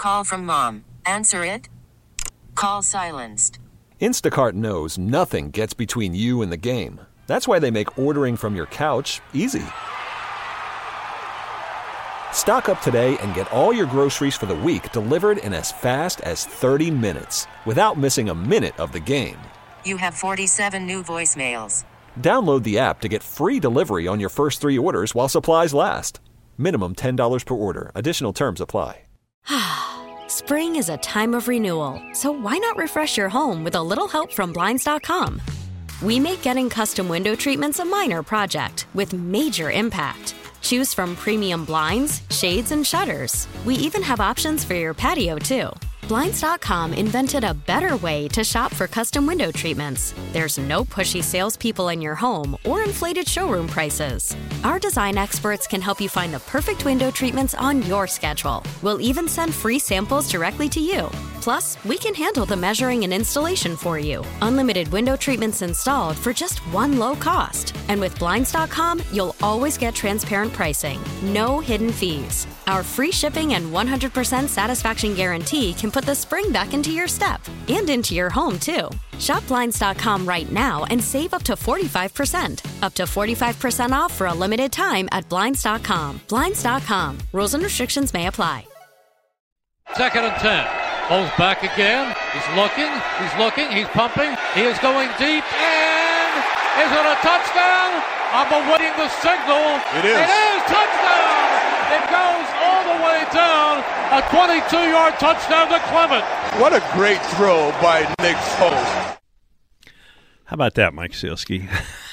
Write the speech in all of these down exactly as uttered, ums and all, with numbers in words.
call from mom. Answer it. Call silenced. Instacart knows nothing gets between you and the game. That's why they make ordering from your couch easy. Stock up today and get all your groceries for the week delivered in as fast as thirty minutes without missing a minute of the game. You have forty-seven new voicemails. Download the app to get free delivery on your first three orders while supplies last. Minimum ten dollars per order. Additional terms apply. Spring is a time of renewal, so why not refresh your home with a little help from Blinds dot com? We make getting custom window treatments a minor project with major impact. Choose from premium blinds, shades, and shutters. We even have options for your patio, too. Blinds dot com invented a better way to shop for custom window treatments. There's no pushy salespeople in your home or inflated showroom prices. Our design experts can help you find the perfect window treatments on your schedule. We'll even send free samples directly to you. Plus, we can handle the measuring and installation for you. Unlimited window treatments installed for just one low cost. And with Blinds dot com, you'll always get transparent pricing. No hidden fees. Our free shipping and one hundred percent satisfaction guarantee can put the spring back into your step and into your home, too. Shop Blinds dot com right now and save up to forty-five percent. Up to forty-five percent off for a limited time at Blinds dot com. Blinds dot com. Rules and restrictions may apply. Second and ten. Both back again. He's looking. He's looking. He's pumping. He is going deep. And is it a touchdown? I'm awaiting the signal. It is. It is touchdown. It goes all the way down. A twenty-two-yard touchdown to Clement. What a great throw by Nick Foles. How about that, Mike Sealski?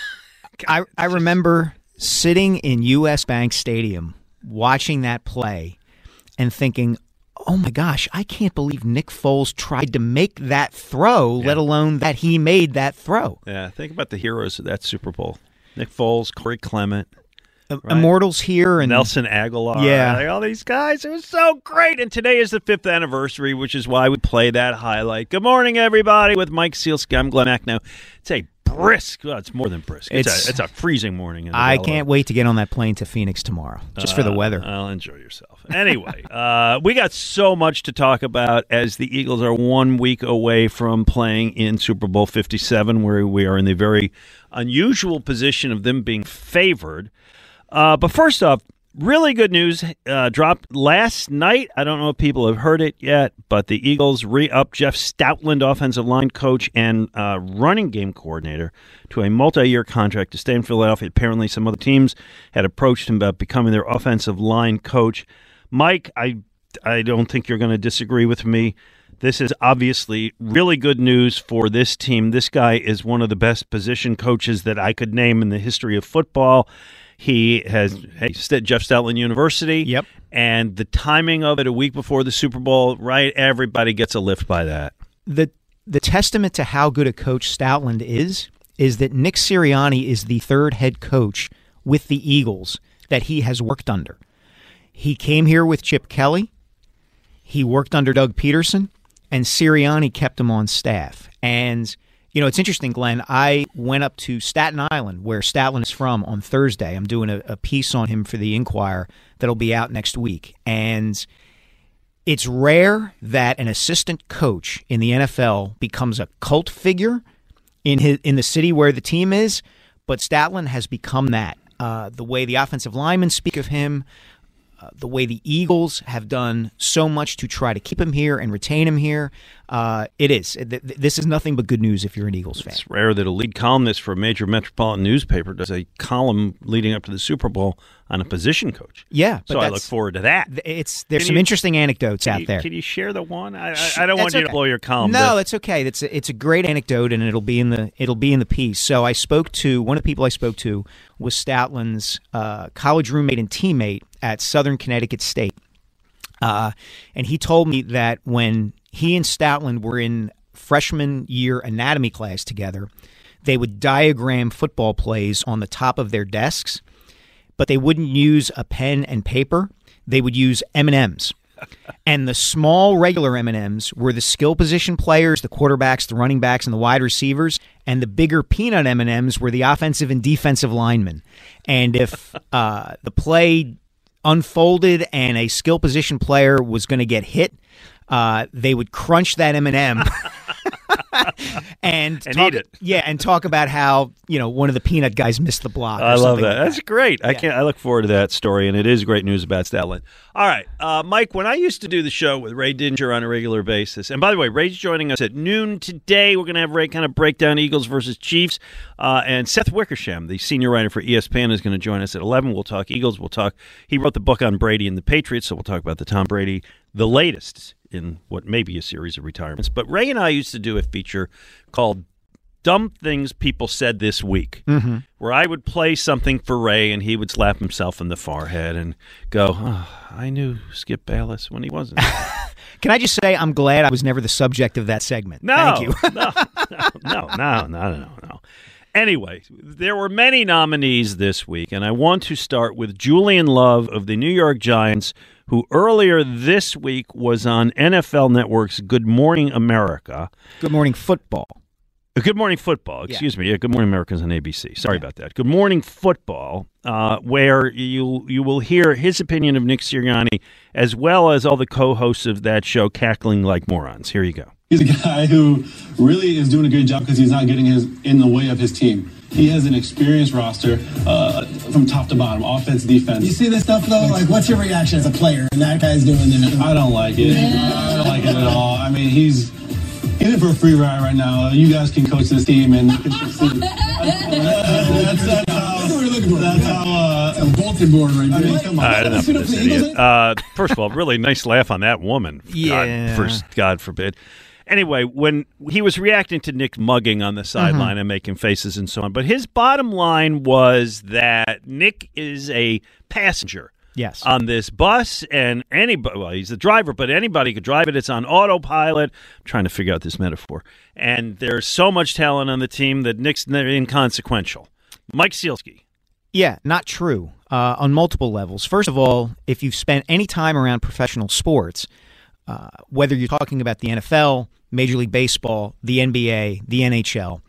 I, I remember sitting in U S. Bank Stadium watching that play and thinking, oh my gosh, I can't believe Nick Foles tried to make that throw, yeah. let alone that he made that throw. Yeah, think about the heroes of that Super Bowl. Nick Foles, Corey Clement. Right? Immortals here. And Nelson Aguilar. Yeah. Like, all these guys. It was so great. And today is the fifth anniversary, which is why we play that highlight. Good morning, everybody, with Mike Sealski. I'm Glenn Macnow. It's a brisk. Well, it's more than brisk. It's, it's, a, it's a freezing morning. In I Delaware. Can't wait to get on that plane to Phoenix tomorrow, just uh, for the weather. I'll enjoy yourself. Anyway, uh, we got so much to talk about as the Eagles are one week away from playing in Super Bowl fifty-seven, where we are in the very unusual position of them being favored. Uh, but first off, really good news uh, dropped last night. I don't know if people have heard it yet, but the Eagles re-upped Jeff Stoutland, offensive line coach and uh, running game coordinator, to a multi-year contract to stay in Philadelphia. Apparently some other teams had approached him about becoming their offensive line coach. Mike, I, I don't think you're going to disagree with me. This is obviously really good news for this team. This guy is one of the best position coaches that I could name in the history of football. He has hey, Jeff Stoutland University. Yep. And the timing of it a week before the Super Bowl, right? Everybody gets a lift by that. The the testament to how good a coach Stoutland is, is that Nick Sirianni is the third head coach with the Eagles that he has worked under. He came here with Chip Kelly. He worked under Doug Peterson, and Sirianni kept him on staff. And you know, it's interesting, Glenn. I went up to Staten Island, where Stoutland is from, on Thursday. I'm doing a, a piece on him for the Inquirer that'll be out next week. And it's rare that an assistant coach in the N F L becomes a cult figure in his, in the city where the team is, but Stoutland has become that. Uh, the way the offensive linemen speak of him, Uh, the way the Eagles have done so much to try to keep him here and retain him here, uh, it is. Th- this is nothing but good news if you're an Eagles fan. It's rare that a lead columnist for a major metropolitan newspaper does a column leading up to the Super Bowl on a position coach. Yeah. So I look forward to that. It's There's can some you, interesting anecdotes out you, there. Can you share the one? I, I, I don't want you okay. to blow your column. No, but. it's okay. It's a, it's a great anecdote, and it'll be in the it'll be in the piece. So I spoke to, one of the people I spoke to was Stoutland's uh, college roommate and teammate at Southern Connecticut State. Uh, and he told me that when he and Stoutland were in freshman year anatomy class together, they would diagram football plays on the top of their desks, but they wouldn't use a pen and paper. They would use M and M's. And the small regular M and M's were the skill position players, the quarterbacks, the running backs, and the wide receivers. And the bigger peanut M and M's were the offensive and defensive linemen. And if uh, the play unfolded and a skill position player was going to get hit, uh, they would crunch that M and M. and and talk, eat it. Yeah, and talk about how, you know, one of the peanut guys missed the block. I love that. Like That's that. great. I Yeah. can't. I look forward to that story, and it is great news about Stoutland. All right, uh, Mike. When I used to do the show with Ray Didinger on a regular basis, and by the way, Ray's joining us at noon today. We're going to have Ray kind of break down Eagles versus Chiefs, uh, and Seth Wickersham, the senior writer for E S P N, is going to join us at eleven. We'll talk Eagles. We'll talk. He wrote the book on Brady and the Patriots, so we'll talk about the Tom Brady, the latest in what may be a series of retirements. But Ray and I used to do a feature called Dumb Things People Said This Week, mm-hmm. where I would play something for Ray, and he would slap himself in the forehead and go, oh, I knew Skip Bayless when he wasn't. Can I just say I'm glad I was never the subject of that segment? No, Thank you. no, no, no, no, no, no, no. Anyway, there were many nominees this week, and I want to start with Julian Love of the New York Giants, who earlier this week was on N F L Network's Good Morning America. Good Morning Football. Good Morning Football, excuse yeah. me. Yeah, Good Morning America's on A B C. Sorry yeah. about that. Good Morning Football, uh, where you you will hear his opinion of Nick Sirianni, as well as all the co-hosts of that show cackling like morons. Here you go. He's a guy who really is doing a good job because he's not getting his in the way of his team. He has an experienced roster uh, from top to bottom, offense, defense. You see this stuff, though? Like, what's your reaction as a player? And that guy's doing it. I don't like it. Yeah. I don't like it at all. I mean, he's he's in for a free ride right now. You guys can coach this team and can succeed. That's, that's how. That's how. Uh, a bulletin board right there. I mean, come on. Uh, enough of this idiot. Uh, first of all, really nice laugh on that woman. Yeah. God, first, God forbid. Anyway, when he was reacting to Nick mugging on the sideline mm-hmm. and making faces and so on, but his bottom line was that Nick is a passenger yes. on this bus, and anybody, well, he's the driver, but anybody could drive it. It's on autopilot. I'm trying to figure out this metaphor. And there's so much talent on the team that Nick's inconsequential. Mike Sealski. Yeah, not true uh, on multiple levels. First of all, if you've spent any time around professional sports, uh, whether you're talking about the N F L, Major League Baseball, the N B A, the N H L,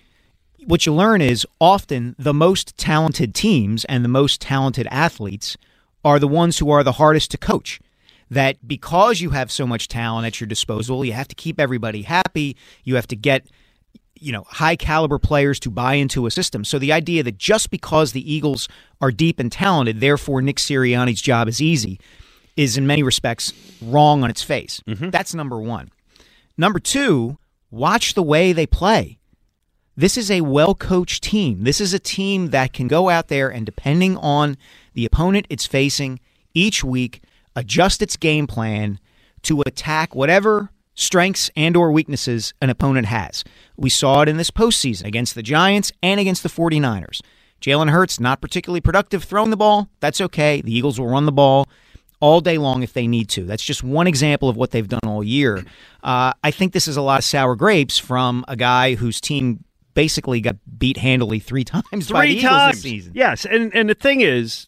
what you learn is often the most talented teams and the most talented athletes are the ones who are the hardest to coach. That because you have so much talent at your disposal, you have to keep everybody happy. You have to get, you know, high caliber players to buy into a system. So the idea that just because the Eagles are deep and talented, therefore Nick Sirianni's job is easy, is in many respects wrong on its face. Mm-hmm. That's number one. Number two, watch the way they play. This is a well-coached team. This is a team that can go out there and, depending on the opponent it's facing each week, adjust its game plan to attack whatever strengths and or weaknesses an opponent has. We saw it in this postseason against the Giants and against the 49ers. Jalen Hurts, not particularly productive throwing the ball. That's okay. The Eagles will run the ball all day long if they need to. That's just one example of what they've done all year. Uh, I think this is a lot of sour grapes from a guy whose team basically got beat handily three times three by the Eagles times. this season. Yes, and and the thing is,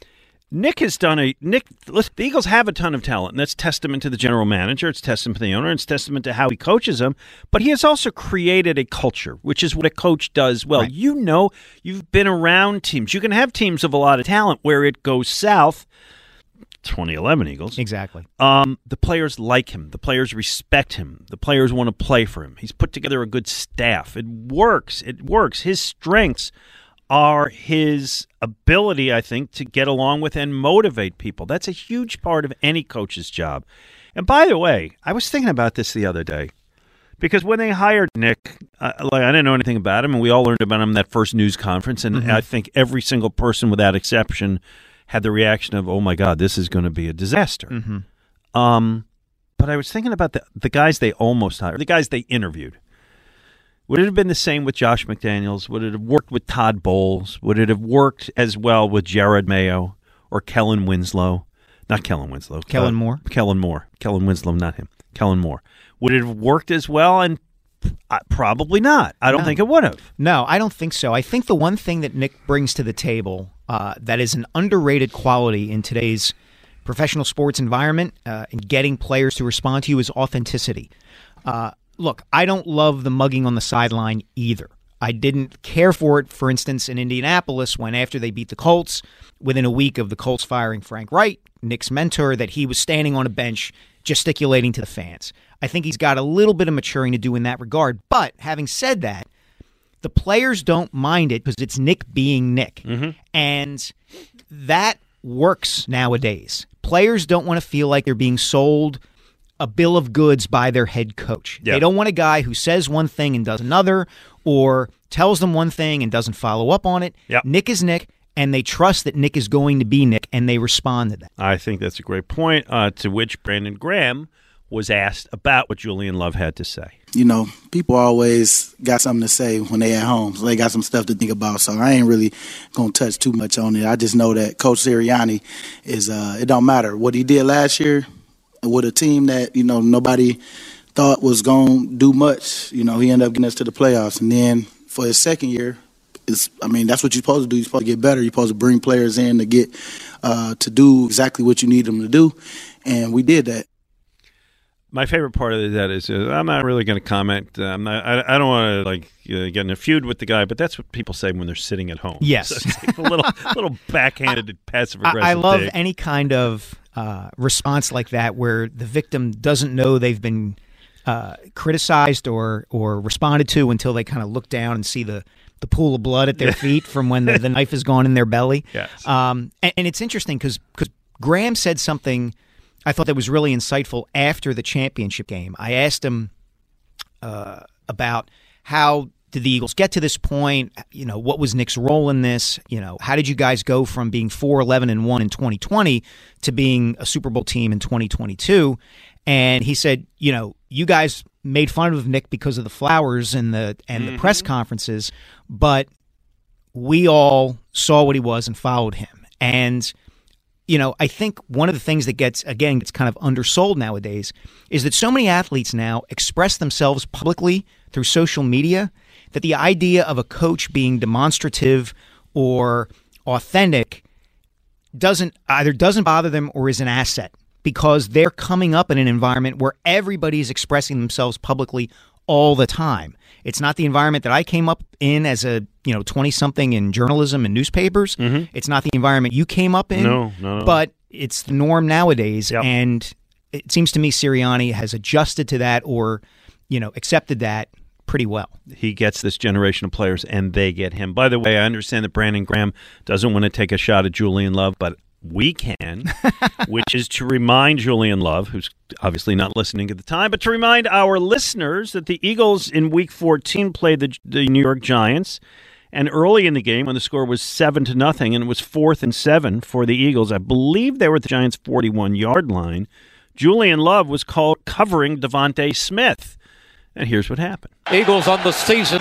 Nick has done a Nick. Listen, the Eagles have a ton of talent, and that's testament to the general manager. It's testament to the owner. It's testament to how he coaches them. But he has also created a culture, which is what a coach does well. Right. You know, you've been around teams. You can have teams of a lot of talent where it goes south. twenty eleven Eagles. Exactly. Um, the players like him. The players respect him. The players want to play for him. He's put together a good staff. It works. It works. His strengths are his ability, I think, to get along with and motivate people. That's a huge part of any coach's job. And by the way, I was thinking about this the other day because when they hired Nick, uh, like I didn't know anything about him, and we all learned about him in that first news conference, and mm-hmm. I think every single person without exception had the reaction of, oh, my God, this is going to be a disaster. Mm-hmm. Um, but I was thinking about the, the guys they almost hired, the guys they interviewed. Would it have been the same with Josh McDaniels? Would it have worked with Todd Bowles? Would it have worked as well with Jared Mayo or Kellen Winslow? Not Kellen Winslow. Kellen uh, Moore? Kellen Moore. Kellen Winslow, not him. Kellen Moore. Would it have worked as well? And uh, probably not. I don't no. think it would have. No, I don't think so. I think the one thing that Nick brings to the table uh, that is an underrated quality in today's professional sports environment uh, and getting players to respond to you is authenticity. Uh, look, I don't love the mugging on the sideline either. I didn't care for it, for instance, in Indianapolis when after they beat the Colts, within a week of the Colts firing Frank Reich, Nick's mentor, that he was standing on a bench gesticulating to the fans. I think he's got a little bit of maturing to do in that regard. But having said that, the players don't mind it because it's Nick being Nick. Mm-hmm. And that works nowadays. Players don't want to feel like they're being sold a bill of goods by their head coach. Yeah. They don't want a guy who says one thing and does another, or tells them one thing and doesn't follow up on it. Yep. Nick is Nick, and they trust that Nick is going to be Nick, and they respond to that. I think that's a great point, uh, to which Brandon Graham was asked about what Julian Love had to say. You know, people always got something to say when they at home, so they got some stuff to think about. So I ain't really going to touch too much on it. I just know that Coach Sirianni is, uh, it don't matter what he did last year with a team that, you know, nobody thought was going to do much. You know, he ended up getting us to the playoffs. And then for his second year, it's, I mean, that's what you're supposed to do. You're supposed to get better. You're supposed to bring players in to get uh, to do exactly what you need them to do. And we did that. My favorite part of that is uh, I'm not really going to comment. Uh, I'm not, I, I don't want to like uh, get in a feud with the guy, but that's what people say when they're sitting at home. Yes, so it's like a little, little backhanded, passive aggressive. I, I love take. any kind of uh, response like that where the victim doesn't know they've been uh, criticized or or responded to until they kind of look down and see the, the pool of blood at their feet from when the, the knife has gone in their belly. Yes. Um, and, and it's interesting because Graham said something I thought that was really insightful after the championship game. I asked him uh, about how did the Eagles get to this point? You know, what was Nick's role in this? You know, how did you guys go from being four eleven and one in twenty twenty to being a Super Bowl team in twenty twenty-two? And he said, you know, you guys made fun of Nick because of the flowers and the and mm-hmm. the press conferences, but we all saw what he was and followed him. And you know, I think one of the things that gets, again, gets kind of undersold nowadays is that so many athletes now express themselves publicly through social media that the idea of a coach being demonstrative or authentic doesn't either doesn't bother them or is an asset because they're coming up in an environment where everybody's expressing themselves publicly all the time. It's not the environment that I came up in as a, you know, twenty-something in journalism and newspapers. Mm-hmm. It's not the environment you came up in. No, no, no. But it's the norm nowadays. Yep. And it seems to me Sirianni has adjusted to that or, you know, accepted that pretty well. He gets this generation of players, and they get him. By the way, I understand that Brandon Graham doesn't want to take a shot at Julian Love, but we can, which is to remind Julian Love, who's obviously not listening at the time, but to remind our listeners that the Eagles in Week fourteen played the, the New York Giants, and early in the game when the score was seven to nothing, and it was fourth and seven for the Eagles, I believe they were at the Giants' forty-one-yard line, Julian Love was called covering Devontae Smith. And here's what happened. Eagles on the season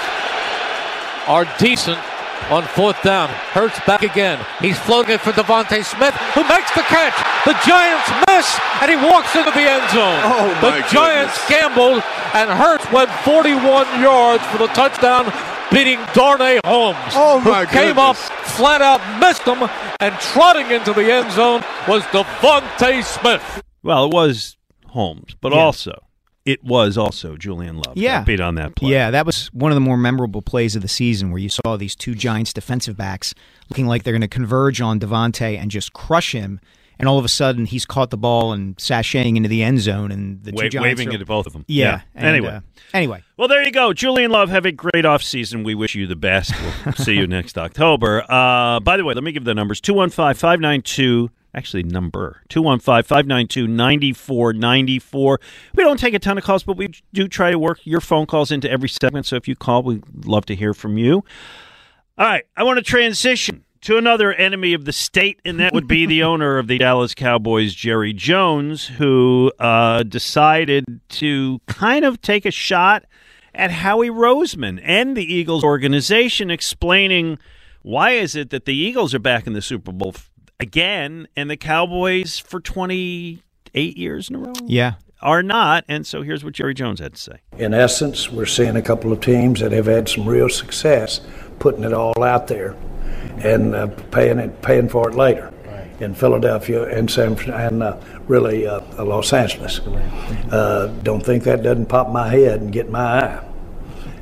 are decent on fourth down. Hurts back again. He's floating it for Devontae Smith, who makes the catch. The Giants miss, and he walks into the end zone. Oh, my the Giants goodness. gambled, and Hurts went forty-one yards for the touchdown, beating Darnay Holmes, Oh, who my came goodness. up, flat out missed him, and trotting into the end zone was Devontae Smith. Well, it was Holmes, but Yeah. also it was also Julian Love. Yeah. That beat on that play. Yeah, that was one of the more memorable plays of the season where you saw these two Giants defensive backs looking like they're going to converge on Devontae and just crush him. And all of a sudden, he's caught the ball and sashaying into the end zone. And the two Wa- Giants waving are, it at both of them. Yeah. Yeah. and, Anyway. uh, anyway. Well, there you go. Julian Love, have a great offseason. We wish you the best. We'll see you next October. Uh, by the way, let me give the numbers. two one five, five nine two Actually, number two one five, five nine two, nine four nine four. We don't take a ton of calls, but we do try to work your phone calls into every segment. So if you call, we'd love to hear from you. All right, I want to transition to another enemy of the state, and that would be the owner of the Dallas Cowboys, Jerry Jones, who uh, decided to kind of take a shot at Howie Roseman and the Eagles organization, explaining why is it that the Eagles are back in the Super Bowl again, and the Cowboys for twenty-eight years in a row Yeah. are not. And so here's what Jerry Jones had to say. In essence, we're seeing a couple of teams that have had some real success putting it all out there and uh, paying it, paying for it later in Philadelphia and San and uh, really uh, Los Angeles. Uh, don't think that doesn't pop my head and get my eye.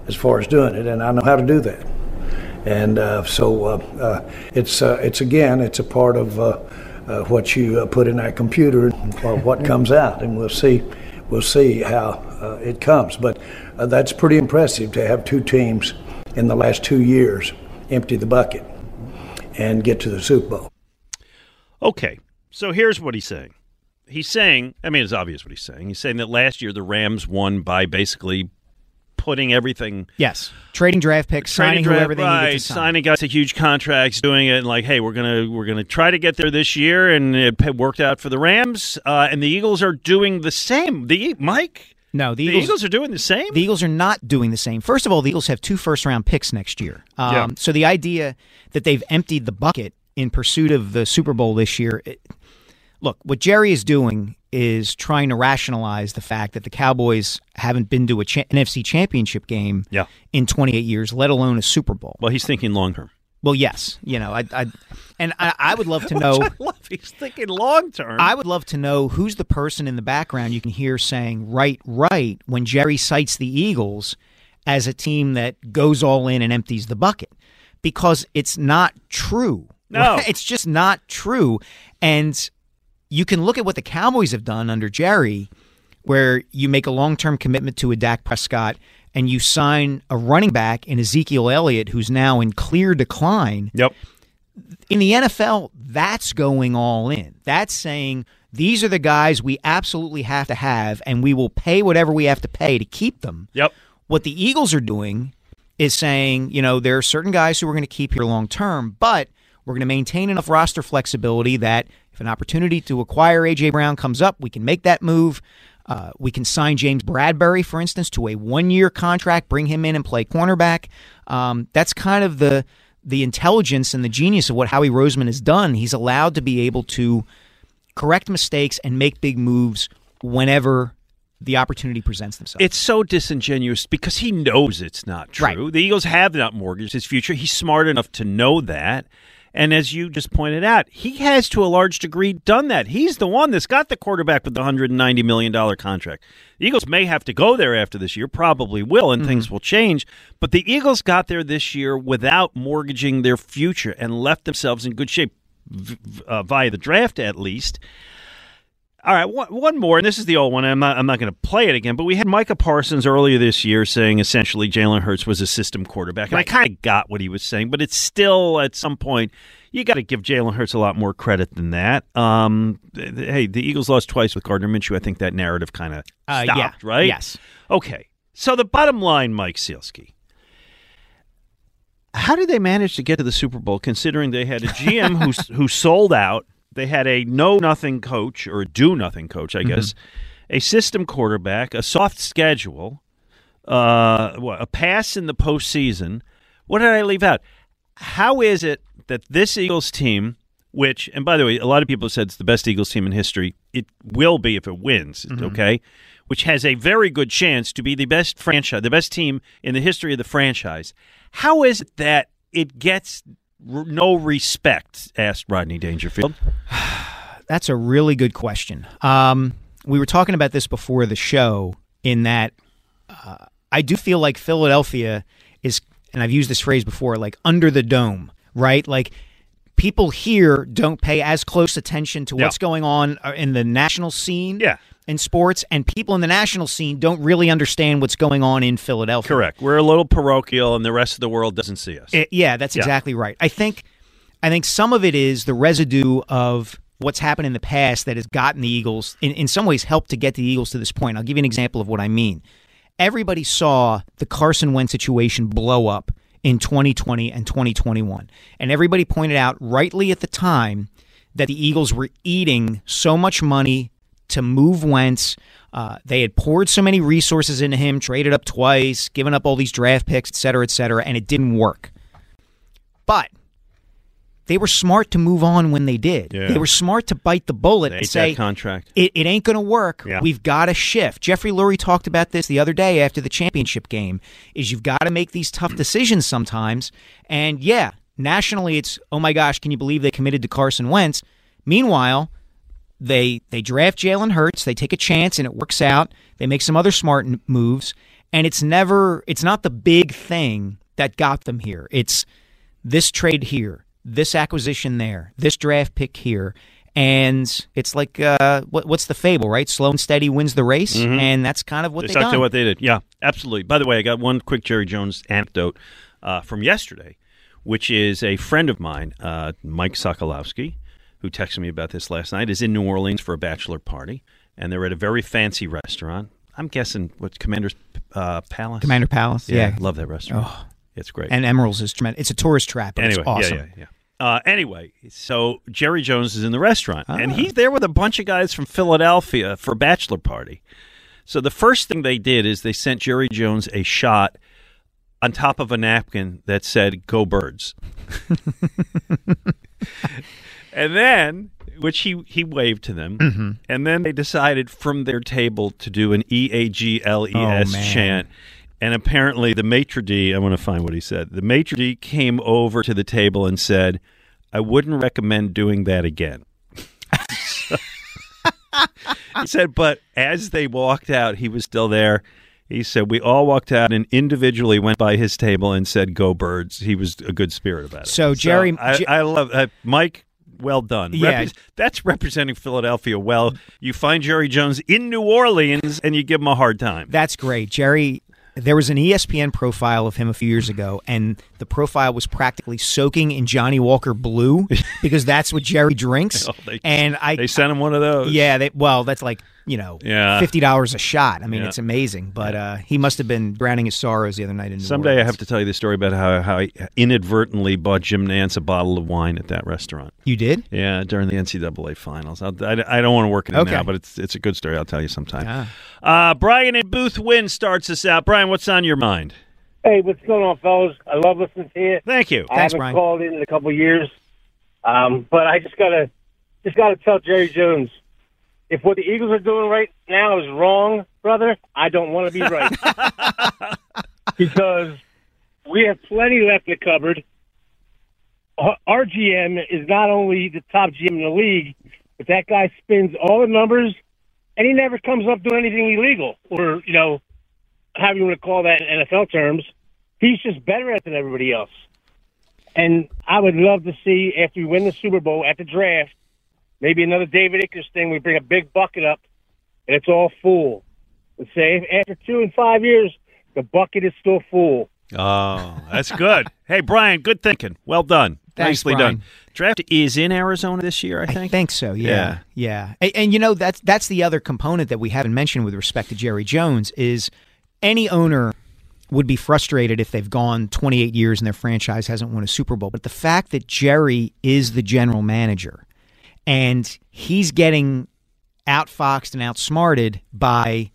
as far as doing it, and I know how to do that. And uh, so uh, uh, it's uh, it's again it's a part of uh, uh, what you uh, put in that computer or what comes out, and we'll see we'll see how uh, it comes. But uh, that's pretty impressive to have two teams in the last two years empty the bucket and get to the Super Bowl. Okay, so here's what he's saying. He's saying, I mean, it's obvious what he's saying. He's saying that last year the Rams won by basically putting everything. Yes, trading draft picks, trading signing draft, whoever they right, needed to sign. signing guys to huge contracts, doing it, and like, hey, we're gonna we're gonna try to get there this year, and it worked out for the Rams. Uh, and the Eagles are doing the same. The Mike, no, the, the Eagles, Eagles are doing the same. The Eagles are not doing the same. First of all, the Eagles have two first round picks next year. Um, Yeah. So the idea that they've emptied the bucket in pursuit of the Super Bowl this year. It, look, what Jerry is doing is trying to rationalize the fact that the Cowboys haven't been to a cha- N F C championship game Yeah. in twenty-eight years, let alone a Super Bowl. Well, he's thinking long term. Well, yes, you know, I, I and I, I would love to know. Which I love. He's thinking long term. I would love to know who's the person in the background you can hear saying "right, right" when Jerry cites the Eagles as a team that goes all in and empties the bucket, because it's not true. No, it's just not true, and you can look at what the Cowboys have done under Jerry, where you make a long-term commitment to a Dak Prescott and you sign a running back in Ezekiel Elliott, who's now in clear decline. Yep. In the N F L, that's going all in. That's saying these are the guys we absolutely have to have, and we will pay whatever we have to pay to keep them. Yep. What the Eagles are doing is saying, you know, there are certain guys who we're going to keep here long-term, but we're going to maintain enough roster flexibility that if an opportunity to acquire A J. Brown comes up, we can make that move. Uh, we can sign James Bradbury, for instance, to a one-year contract, bring him in and play cornerback. Um, that's kind of the the intelligence and the genius of what Howie Roseman has done. He's allowed to be able to correct mistakes and make big moves whenever the opportunity presents themselves. It's so disingenuous because he knows it's not true. Right. The Eagles have not mortgaged his future. He's smart enough to know that. And as you just pointed out, he has to a large degree done that. He's the one that's got the quarterback with the one hundred ninety million dollars contract. The Eagles may have to go there after this year, probably will, and mm-hmm. things will change. But the Eagles got there this year without mortgaging their future and left themselves in good shape uh, via the draft, at least. All right, one, one more, and this is the old one. I'm not, I'm not going to play it again, but we had Micah Parsons earlier this year saying essentially Jalen Hurts was a system quarterback. And right. I kind of got what he was saying, but it's still, at some point, you got to give Jalen Hurts a lot more credit than that. Um, hey, the Eagles lost twice with Gardner Minshew. I think that narrative kind of uh, stopped, yeah. right? Yes. Okay, so the bottom line, Mike Sealski, how did they manage to get to the Super Bowl considering they had a G M who who sold out? They had a know-nothing coach, or a do-nothing coach, I guess, mm-hmm. a system quarterback, a soft schedule, uh, what, a pass in the postseason. What did I leave out? How is it that this Eagles team, which, and by the way, a lot of people have said it's the best Eagles team in history, it will be if it wins, mm-hmm. okay, which has a very good chance to be the best franchise, the best team in the history of the franchise. How is it that it gets no respect, asked Rodney Dangerfield. That's a really good question. Um, we were talking about this before the show in that uh, I do feel like Philadelphia is, and I've used this phrase before, like under the dome, right? Like people here don't pay as close attention to what's yeah. going on in the national scene. Yeah. In sports, and people in the national scene don't really understand what's going on in Philadelphia. Correct. We're a little parochial, and the rest of the world doesn't see us. It, yeah, that's yeah. exactly right. I think, I think some of it is the residue of what's happened in the past that has gotten the Eagles, in, in some ways, helped to get the Eagles to this point. I'll give you an example of what I mean. Everybody saw the Carson Wentz situation blow up in twenty twenty and twenty twenty-one, and everybody pointed out rightly at the time that the Eagles were eating so much money to move Wentz. Uh, they had poured so many resources into him, traded up twice, given up all these draft picks, et cetera, et cetera, and it didn't work. But they were smart to move on when they did. Yeah. They were smart to bite the bullet they and ate say, that contract. It, it ain't going to work. Yeah. We've got to shift. Jeffrey Lurie talked about this the other day after the championship game, is you've got to make these tough decisions sometimes. And yeah, nationally it's, oh my gosh, can you believe they committed to Carson Wentz? Meanwhile, They they draft Jalen Hurts. They take a chance, and it works out. They make some other smart n- moves, And it's never, it's not the big thing that got them here. It's this trade here, this acquisition there, this draft pick here. And it's like, uh, what, what's the fable, right? Slow and steady wins the race, Mm-hmm. and that's kind of what That's they done. exactly what they did. Yeah, absolutely. By the way, I got one quick Jerry Jones anecdote uh, from yesterday, which is a friend of mine, uh, Mike Sokolowski, who texted me about this last night, is in New Orleans for a bachelor party, and they're at a very fancy restaurant. I'm guessing, what, Commander's uh, Palace? Commander Palace, yeah. Love that restaurant. Oh. It's great. And Emerald's is tremendous. It's a tourist trap, but anyway, it's awesome. yeah, yeah, yeah. Uh, anyway, so Jerry Jones is in the restaurant, Ah. and he's there with a bunch of guys from Philadelphia for a bachelor party. So the first thing they did is they sent Jerry Jones a shot on top of a napkin that said, "Go Birds." And then, which he, he waved to them, Mm-hmm. and then they decided from their table to do an E A G L E S Oh, man. chant. And apparently the maitre d', I want to find what he said. The maitre d' came over to the table and said, "I wouldn't recommend doing that again." He said, but as they walked out, he was still there. He said, we all walked out and individually went by his table and said, "Go Birds." He was a good spirit about it. So, Jerry- I, Jer- I love uh, Mike. Well done. Yeah. Repre- that's representing Philadelphia well. You find Jerry Jones in New Orleans and you give him a hard time. That's great. Jerry, there was an E S P N profile of him a few years ago, and the profile was practically soaking in Johnny Walker Blue because that's what Jerry drinks. Oh, they, and I, they sent him one of those. Yeah, they, well, that's like, you know, Yeah. fifty dollars a shot. I mean, Yeah. it's amazing. But uh, he must have been drowning his sorrows the other night in New Someday Orleans. I have to tell you the story about how, how I inadvertently bought Jim Nantz a bottle of wine at that restaurant. You did? Yeah, during the N C double A finals. I'll, I, I don't want to work it in Okay. now, but it's it's a good story. I'll tell you sometime. Ah. Uh, Brian in Booth Wynn starts us out. Brian, what's on your mind? Hey, what's going on, fellas? I love listening to you. Thank you. I Thanks, haven't Brian. called in in a couple of years, um, but I just gotta just gotta tell Jerry Jones, if what the Eagles are doing right now is wrong, brother, I don't want to be right because we have plenty left in the cupboard. Our- Our G M is not only the top G M in the league, but that guy spins all the numbers, and he never comes up doing anything illegal or, you know, however you want to call that in N F L terms. He's just better at it than everybody else. And I would love to see, after we win the Super Bowl at the draft, maybe another David Ickers thing. We bring a big bucket up, and it's all full. And say, after two and five years, the bucket is still full. Oh, that's good. Hey, Brian, good thinking. Well done. Thanks, Nicely Brian. done. Draft is in Arizona this year, I think. I think so, yeah. Yeah. And, and, you know, that's, that's the other component that we haven't mentioned with respect to Jerry Jones is any owner would be frustrated if they've gone twenty-eight years and their franchise hasn't won a Super Bowl. But the fact that Jerry is the general manager and he's getting outfoxed and outsmarted by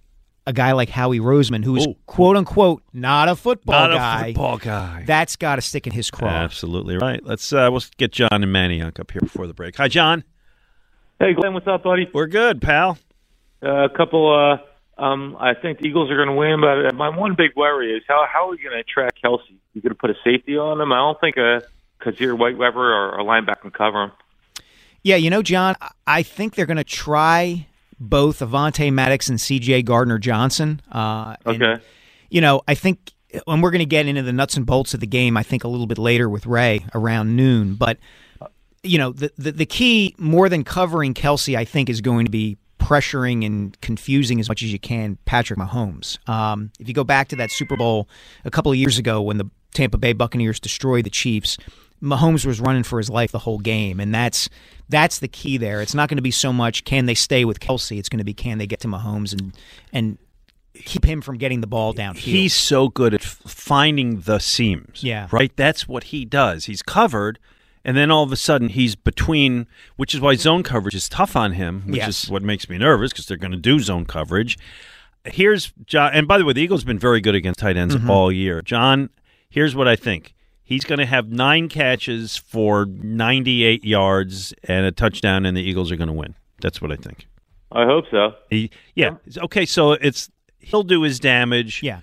a guy like Howie Roseman, who is, Ooh. quote unquote, not a football Not guy. a football guy. That's got to stick in his craw. Absolutely right. Let's uh, we'll get John and Manioc up here before the break. Hi, John. Hey, Glenn, what's up, buddy? We're good, pal. Uh, a couple, uh, um, I think the Eagles are going to win, but my one big worry is how how are we going to attract Kelsey? You going to put a safety on him? I don't think a Kazir White-Weber or a linebacker can cover him. Yeah, you know, John, I think they're going to try both Avonte Maddox and C J Gardner-Johnson. Uh, and, Okay. You know, I think, and we're going to get into the nuts and bolts of the game, I think, a little bit later with Ray around noon. But, you know, the, the, the key, more than covering Kelsey, I think, is going to be pressuring and confusing as much as you can Patrick Mahomes. Um, if you go back to that Super Bowl a couple of years ago when the Tampa Bay Buccaneers destroyed the Chiefs, Mahomes was running for his life the whole game, and that's that's the key there. It's not going to be so much can they stay with Kelsey. It's going to be can they get to Mahomes and and keep him from getting the ball downfield. He's so good at f- finding the seams. Yeah. Right? That's what he does. He's covered, and then all of a sudden he's between, which is why zone coverage is tough on him, which Yes. is what makes me nervous because they're going to do zone coverage. Here's John, and by the way, the Eagles have been very good against tight ends Mhm. all year. John, here's what I think. He's going to have nine catches for ninety-eight yards and a touchdown, and the Eagles are going to win. That's what I think. I hope so. He, yeah. Okay, so it's he'll do his damage. Yeah.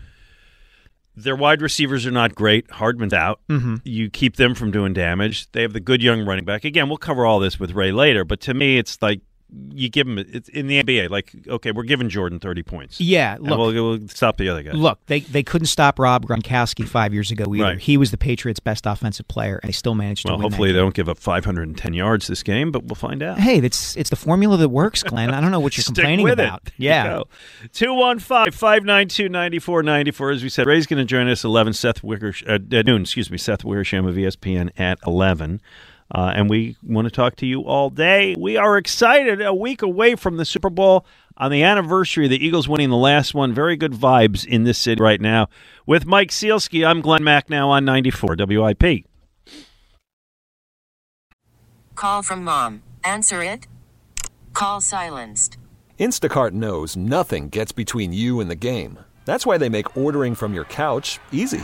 Their wide receivers are not great. Hardman's out. Mhm. You keep them from doing damage. They have the good young running back. Again, we'll cover all this with Ray later, but to me, it's like you give him it's in the N B A. Like, okay, we're giving Jordan thirty points. Yeah, and look, we'll, we'll stop the other guys. Look, they they couldn't stop Rob Gronkowski five years ago either. Right. He was the Patriots' best offensive player, and they still managed to well, win. hopefully that they game. don't give up five hundred ten yards this game, but we'll find out. Hey, it's it's the formula that works, Glenn. I don't know what you're Stick complaining with about. It. Yeah, two one five, five nine two, nine four nine four. As we said, Ray's going to join us eleven. Seth Wicker uh, at noon. Excuse me, Seth Wickersham of E S P N at eleven. Uh, and we want to talk to you all day. We are excited. A week away from the Super Bowl on the anniversary of the Eagles winning the last one. Very good vibes in this city right now. With Mike Sealski, I'm Glenn Macnow on ninety-four W I P. Call from mom. Answer it. Call silenced. Instacart knows nothing gets between you and the game. That's why they make ordering from your couch easy.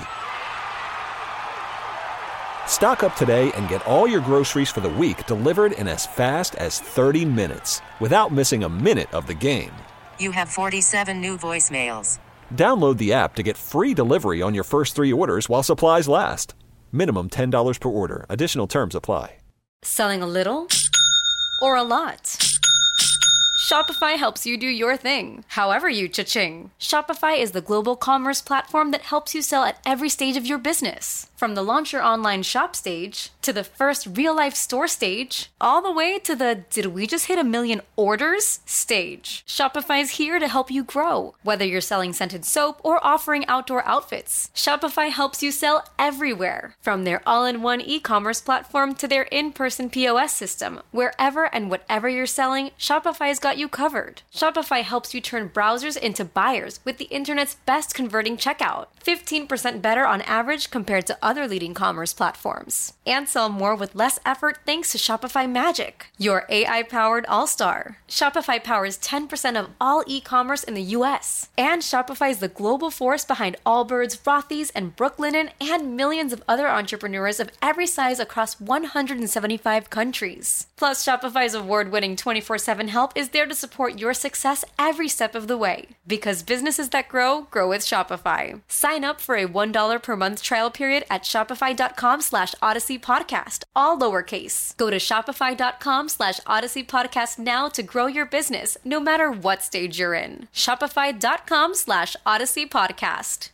Stock up today and get all your groceries for the week delivered in as fast as thirty minutes without missing a minute of the game. You have forty-seven new voicemails. Download the app to get free delivery on your first three orders while supplies last. Minimum ten dollars per order. Additional terms apply. Selling a little or a lot? Shopify helps you do your thing, however you cha-ching. Shopify is the global commerce platform that helps you sell at every stage of your business. From the launch your online shop stage, to the first real-life store stage, all the way to the did we just hit a million orders stage. Shopify is here to help you grow. Whether you're selling scented soap or offering outdoor outfits, Shopify helps you sell everywhere. From their all-in-one e-commerce platform to their in-person P O S system, wherever and whatever you're selling, Shopify's got you covered. Shopify helps you turn browsers into buyers with the internet's best converting checkout. fifteen percent better on average compared to other leading commerce platforms. And sell more with less effort thanks to Shopify Magic, your A I-powered all-star. Shopify powers ten percent of all e-commerce in the U S. And Shopify is the global force behind Allbirds, Rothy's, and Brooklinen, and millions of other entrepreneurs of every size across one hundred seventy-five countries. Plus, Shopify's award-winning twenty-four seven help is there to support your success every step of the way. Because businesses that grow, grow with Shopify. Sign up for a one dollar per month trial period at shopify.com slash Odyssey Podcast, all lowercase. Go to shopify.com slash Odyssey Podcast now to grow your business, no matter what stage you're in. Shopify.com slash Odyssey Podcast.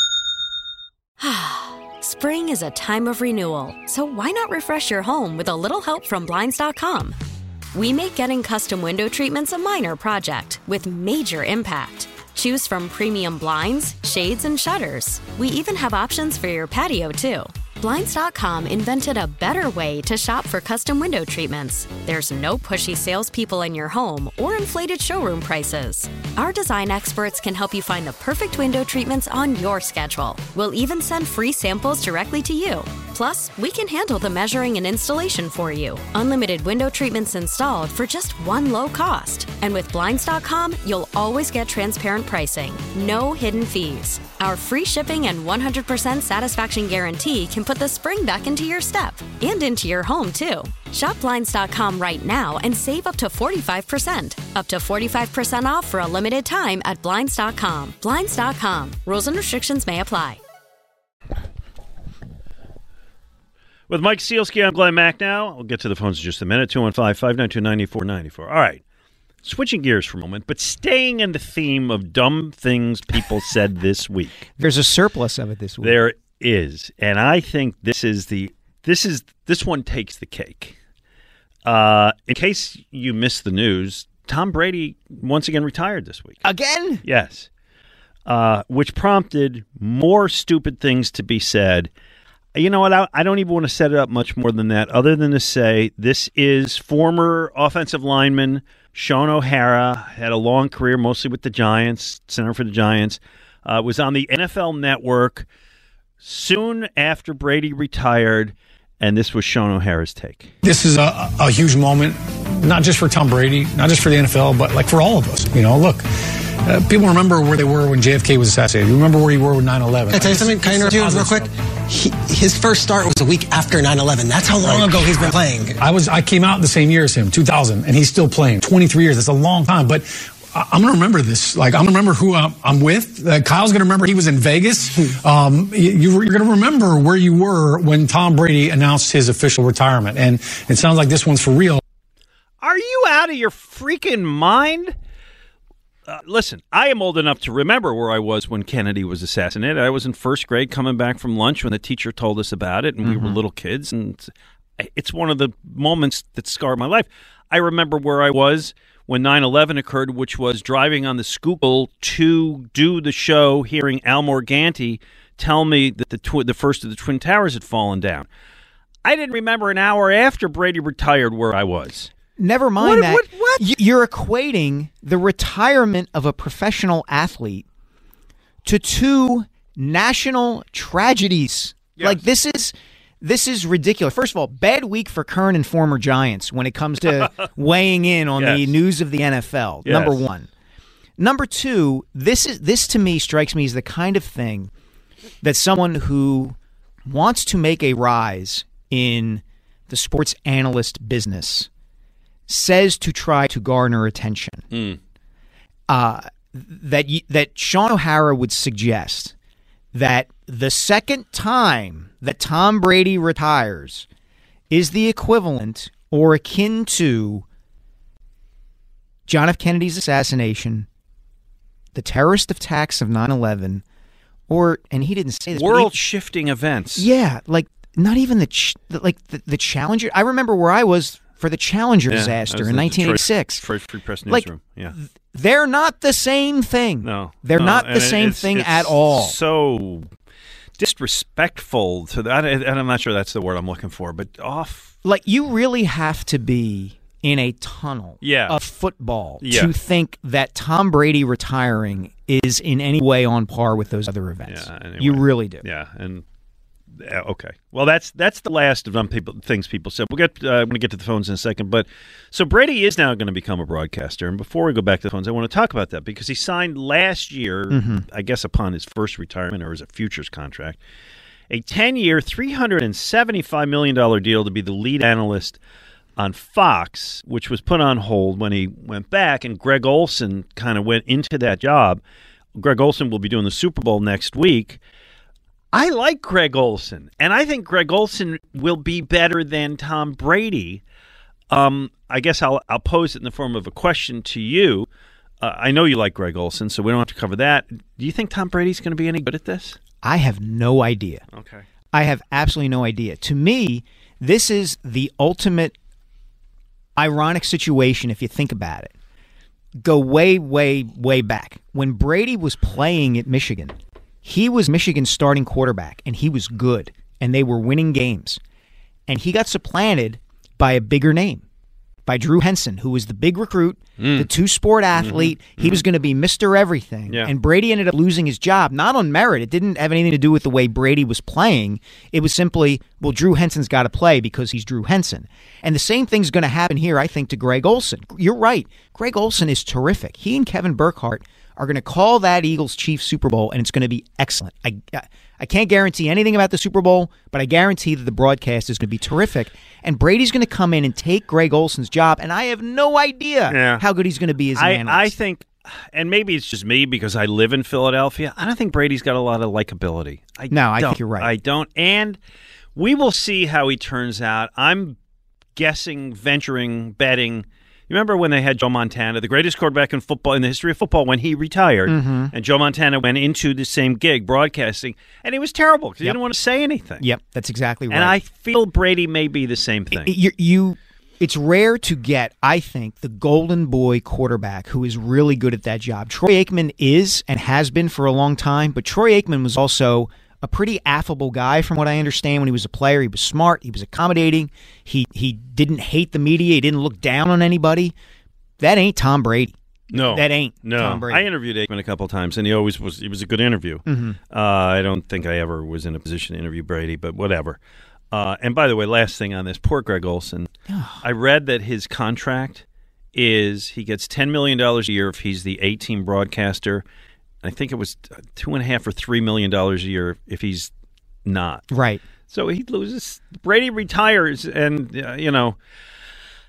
Spring is a time of renewal, so why not refresh your home with a little help from Blinds dot com? We make getting custom window treatments a minor project with major impact. Choose from premium blinds, shades, and shutters. We even have options for your patio, too. Blinds dot com invented a better way to shop for custom window treatments. There's no pushy salespeople in your home or inflated showroom prices. Our design experts can help you find the perfect window treatments on your schedule. We'll even send free samples directly to you. Plus, we can handle the measuring and installation for you. Unlimited window treatments installed for just one low cost. And with Blinds dot com, you'll always get transparent pricing. No hidden fees. Our free shipping and one hundred percent satisfaction guarantee can put the spring back into your step and into your home, too. Shop Blinds dot com right now and save up to forty-five percent. Up to forty-five percent off for a limited time at Blinds dot com. Blinds dot com. Rules and restrictions may apply. With Mike Sealski, I'm Glenn Macnow. We'll get to the phones in just a minute. two one five, five nine two, nine four nine four. All right. Switching gears for a moment, but staying in the theme of dumb things people said this week. There's a surplus of it this week. There is, and I think this is the this is this one takes the cake. Uh, in case you missed the news, Tom Brady once again retired this week. Again? Yes. Uh, which prompted more stupid things to be said. You know what? I, I don't even want to set it up much more than that, other than to say this is former offensive lineman Shaun O'Hara, had a long career mostly with the Giants, center for the Giants, uh, was on the N F L Network soon after Brady retired, and this was Shaun O'Hara's take. This is a, a huge moment, not just for Tom Brady, not just for the N F L, but like for all of us. You know, look, uh, people remember where they were when J F K was assassinated. You remember where you were with nine eleven. Can I tell you something? Can I interrupt you real quick? He, his first start was a week after nine eleven. That's how long right. ago he's been playing. I was I came out the same year as him, two thousand, and he's still playing. twenty-three years. That's a long time, but I'm going to remember this. Like, I'm going to remember who I'm, I'm with. Uh, Kyle's going to remember he was in Vegas. Um, you, you're going to remember where you were when Tom Brady announced his official retirement. And it sounds like this one's for real. Are you out of your freaking mind? Uh, listen, I am old enough to remember where I was when Kennedy was assassinated. I was in first grade coming back from lunch when the teacher told us about it, and mm-hmm. we were little kids, and it's one of the moments that scarred my life. I remember where I was when nine eleven occurred, which was driving on the Schuylkill to do the show, hearing Al Morganti tell me that the tw- the first of the Twin Towers had fallen down. I didn't remember an hour after Brady retired where I was. Never mind what, that. What, what? You're equating the retirement of a professional athlete to two national tragedies. Yes. Like, this is this is ridiculous. First of all, bad week for Kern and former Giants when it comes to weighing in on yes. the news of the N F L. Yes. Number one. Number two, this is this to me strikes me as the kind of thing that someone who wants to make a rise in the sports analyst business says to try to garner attention. Mm. Uh, that you, that Sean O'Hara would suggest that the second time that Tom Brady retires is the equivalent or akin to John F. Kennedy's assassination, the terrorist attacks of nine eleven, or, and he didn't say this, world-shifting events. Yeah, like not even the ch- like the, the Challenger. I remember where I was for the Challenger yeah, disaster in nineteen eighty-six. Detroit Free Press like, newsroom. Yeah, they're not the same thing. No, they're no, not the same it's, thing it's at all. So disrespectful to that, and I'm not sure that's the word I'm looking for, but off. Like, you really have to be in a tunnel yeah. of football yeah. to think that Tom Brady retiring is in any way on par with those other events. Yeah, anyway. You really do. Yeah, and yeah, okay. Well, that's that's the last of them people, things people said. We'll get. Uh, I'm going to get to the phones in a second, but so Brady is now going to become a broadcaster. And before we go back to the phones, I want to talk about that because he signed last year, mm-hmm. I guess upon his first retirement or as a futures contract, a ten-year, three hundred seventy-five million dollars deal to be the lead analyst on Fox, which was put on hold when he went back, and Greg Olson kind of went into that job. Greg Olson will be doing the Super Bowl next week. I like Greg Olson, and I think Greg Olson will be better than Tom Brady. Um, I guess I'll I'll pose it in the form of a question to you. Uh, I know you like Greg Olson, so we don't have to cover that. Do you think Tom Brady's going to be any good at this? I have no idea. Okay. I have absolutely no idea. To me, this is the ultimate ironic situation if you think about it. Go way, way, way back. When Brady was playing at Michigan, he was Michigan's starting quarterback, and he was good, and they were winning games. And he got supplanted by a bigger name, by Drew Henson, who was the big recruit, mm. the two-sport athlete. Mm-hmm. He mm-hmm. was going to be Mister Everything. Yeah. And Brady ended up losing his job, not on merit. It didn't have anything to do with the way Brady was playing. It was simply, well, Drew Henson's got to play because he's Drew Henson. And the same thing's going to happen here, I think, to Greg Olson. You're right. Greg Olson is terrific. He and Kevin Burkhardt are going to call that Eagles-Chiefs Super Bowl, and it's going to be excellent. I I can't guarantee anything about the Super Bowl, but I guarantee that the broadcast is going to be terrific. And Brady's going to come in and take Greg Olson's job, and I have no idea yeah. how good he's going to be as an I, analyst. I think, and maybe it's just me because I live in Philadelphia, I don't think Brady's got a lot of likability. I no, I think you're right. I don't. And we will see how he turns out. I'm guessing, venturing, betting. You remember when they had Joe Montana, the greatest quarterback in football in the history of football, when he retired, mm-hmm. and Joe Montana went into the same gig, broadcasting, and he was terrible because yep. he didn't want to say anything. Yep, that's exactly right. And I feel Brady may be the same thing. You, you, it's rare to get, I think, the golden boy quarterback who is really good at that job. Troy Aikman is and has been for a long time, but Troy Aikman was also a pretty affable guy from what I understand when he was a player. He was smart. He was accommodating. He he didn't hate the media. He didn't look down on anybody. That ain't Tom Brady. No. That ain't no. Tom Brady. I interviewed Aikman a couple of times, and he always was. It was a good interview. Mm-hmm. Uh, I don't think I ever was in a position to interview Brady, but whatever. Uh, and by the way, last thing on this, poor Greg Olson. I read that his contract is he gets ten million dollars a year if he's the eight-team broadcaster. I think it was two and a half or three million dollars a year if he's not. Right. So he loses. Brady retires, and uh, you know,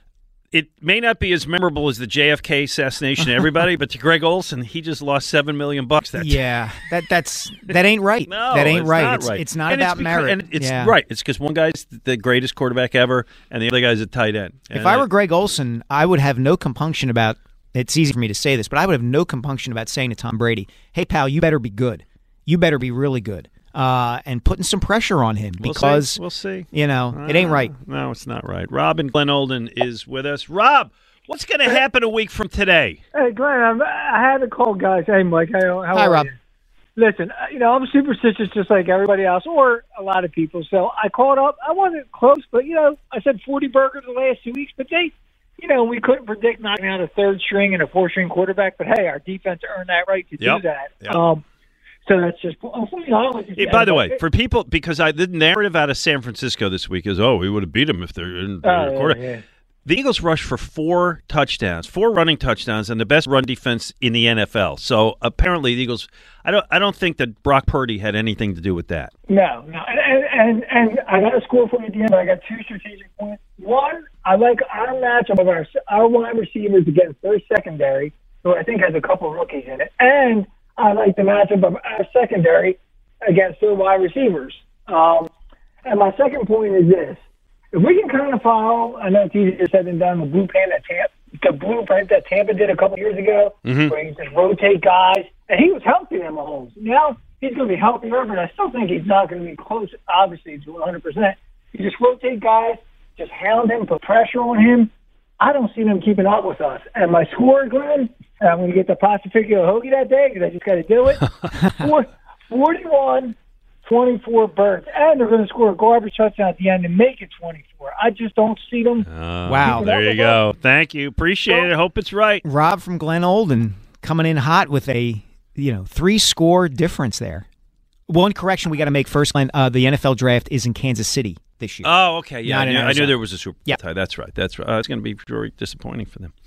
it may not be as memorable as the J F K assassination to everybody, but to Greg Olson, he just lost seven million bucks that Yeah, that that's that ain't right. No, that ain't it's right. Not it's, right. it's not and about it's because, merit. And it's yeah. right. It's because one guy's the greatest quarterback ever, and the other guy's a tight end. If And I were Greg Olson, I would have no compunction about. It's easy for me to say this, but I would have no compunction about saying to Tom Brady, "Hey, pal, you better be good. You better be really good." Uh, and putting some pressure on him we'll because see. we'll see. You know, it ain't right. Uh, no, it's not right. Rob in Glen Olden is with us. Rob, what's going to happen a week from today? Hey, Glenn, I'm, I had to call guys. Hey, Mike, how, how Hi, are Rob. you? Listen, uh, you know, I'm superstitious just like everybody else, or a lot of people. So I called up. I wasn't close, but, you know, I said forty burgers the last two weeks. But they, you know, we couldn't predict knocking out a third string and a fourth string quarterback. But, hey, our defense earned that right to Yep. do that. Yep. Um, so that's just, you know, I was just Hey, by the way, for people, because I the narrative out of San Francisco this week is, oh, we would have beat them if they're in the Oh, yeah, quarter. yeah. The Eagles rushed for four touchdowns, four running touchdowns, and the best run defense in the N F L. So apparently, the Eagles. I don't. I don't think that Brock Purdy had anything to do with that. No, no, and and, and I got a score for you at the end. I got two strategic points. One, I like our matchup of our our wide receivers against their secondary, who I think has a couple rookies in it, and I like the matchup of our secondary against their wide receivers. Um, and my second point is this: if we can kind of follow, I know it's easier said than done, the blueprint that Tampa, the blueprint that Tampa did a couple years ago, Mhm. where you just rotate guys, and he was healthier than Mahomes. Now he's going to be healthier, but I still think he's not going to be close, obviously, to one hundred percent. You just rotate guys, just hound him, put pressure on him. I don't see them keeping up with us. And my score, Glenn, and I'm going to get the pasta figure hoagie that day because I just got to do it. Four, forty-one twenty-four Birds. And they're going to score a garbage touchdown at the end and make it twenty-four. I just don't see them. Uh, Wow. There you go. Thank you. Appreciate it. Hope it's right. Rob from Glen Olden coming in hot with a you know three score difference there. One correction we got to make first, Glenn. Uh, the N F L draft is in Kansas City this year. Oh, okay. Yeah, Not I in knew, I knew Arizona. there was a Super Bowl Yeah. tie. That's right. That's right. Uh, it's going to be very disappointing for them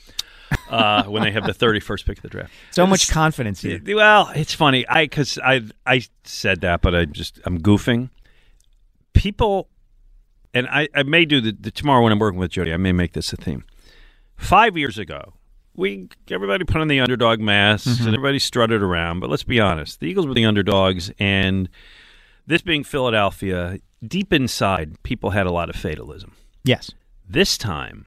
uh, when they have the thirty-first pick of the draft. So much confidence here. Well, it's funny. I because I I said that, but I just I'm goofing. People, and I, I may do the, the tomorrow when I'm working with Jody. I may make this a theme. Five years ago, we everybody put on the underdog masks Mhm. and everybody strutted around. But let's be honest, the Eagles were the underdogs, and this being Philadelphia, deep inside, people had a lot of fatalism. Yes. This time,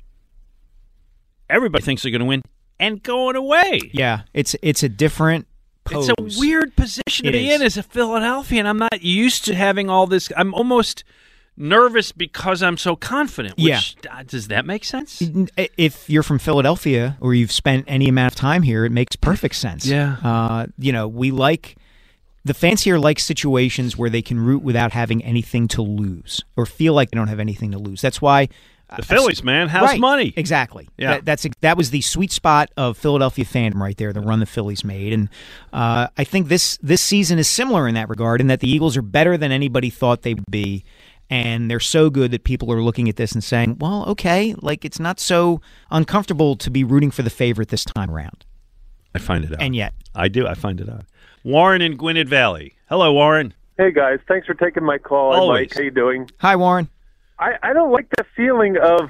everybody thinks they're going to win and going away. Yeah, it's it's a different pose. It's a weird position to It be is. in as a Philadelphia, and I'm not used to having all this. I'm almost nervous because I'm so confident. Which, Yeah. uh, does that make sense? If you're from Philadelphia or you've spent any amount of time here, it makes perfect sense. Yeah. Uh, you know, we like the fans here like situations where they can root without having anything to lose or feel like they don't have anything to lose. That's why The Phillies, man, house right, money. Exactly. Yeah. That, that's that was the sweet spot of Philadelphia fandom right there. The run the Phillies made, and uh, I think this this season is similar in that regard, in that the Eagles are better than anybody thought they would be, and they're so good that people are looking at this and saying, "Well, okay, like it's not so uncomfortable to be rooting for the favorite this time around." I find it out. And yet, I do. I find it out. Warren in Gwinnett Valley. Hello, Warren. Hey guys, thanks for taking my call. Always. Mike, how you doing? Hi, Warren. I, I don't like the feeling of,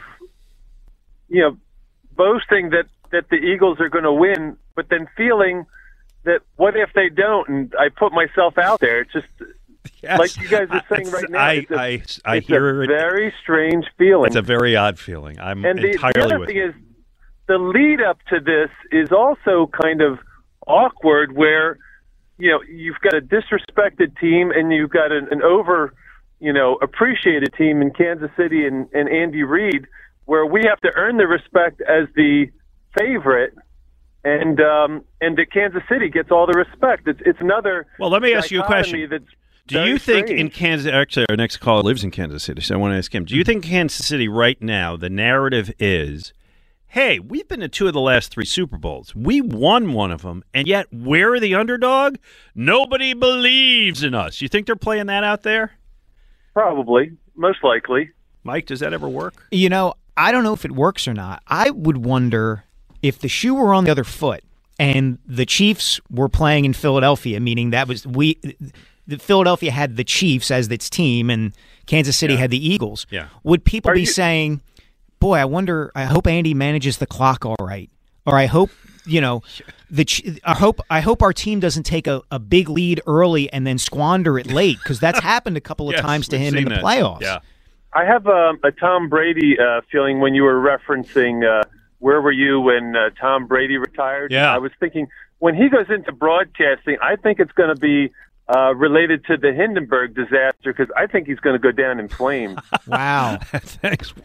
you know, boasting that, that the Eagles are going to win, but then feeling that what if they don't? And I put myself out there. It's just Yes. like you guys are saying right now. I it's a, I, I it's hear a it. very strange feeling. It's a very odd feeling. I'm and the, entirely the other with thing you. is, the lead up to this is also kind of awkward, where you know you've got a disrespected team and you've got an, an over, you know, appreciated team in Kansas City and, and Andy Reid, where we have to earn the respect as the favorite, and um, and that Kansas City gets all the respect. It's it's another. Well, let me ask you a dichotomy question. That's Do very you think strange. in Kansas, actually, our next caller lives in Kansas City, so I want to ask him, do you think Kansas City right now, the narrative is, hey, we've been to two of the last three Super Bowls. We won one of them, and yet we're the underdog? Nobody believes in us. You think they're playing that out there? Probably, most likely. Mike, does that ever work? You know, I don't know if it works or not. I would wonder if the shoe were on the other foot and the Chiefs were playing in Philadelphia, meaning that was we. The Philadelphia had the Chiefs as its team, and Kansas City Yeah. had the Eagles. Yeah. Would people Are be you- saying, boy, I wonder. I hope Andy manages the clock all right, or I hope you know the. I hope I hope our team doesn't take a, a big lead early and then squander it late, because that's happened a couple of Yes, times to we've him in seen the that. playoffs. Yeah. I have um, a Tom Brady uh, feeling when you were referencing uh, where were you when uh, Tom Brady retired. Yeah. I was thinking when he goes into broadcasting, I think it's going to be uh, related to the Hindenburg disaster, because I think he's going to go down in flames. Wow. Thanks.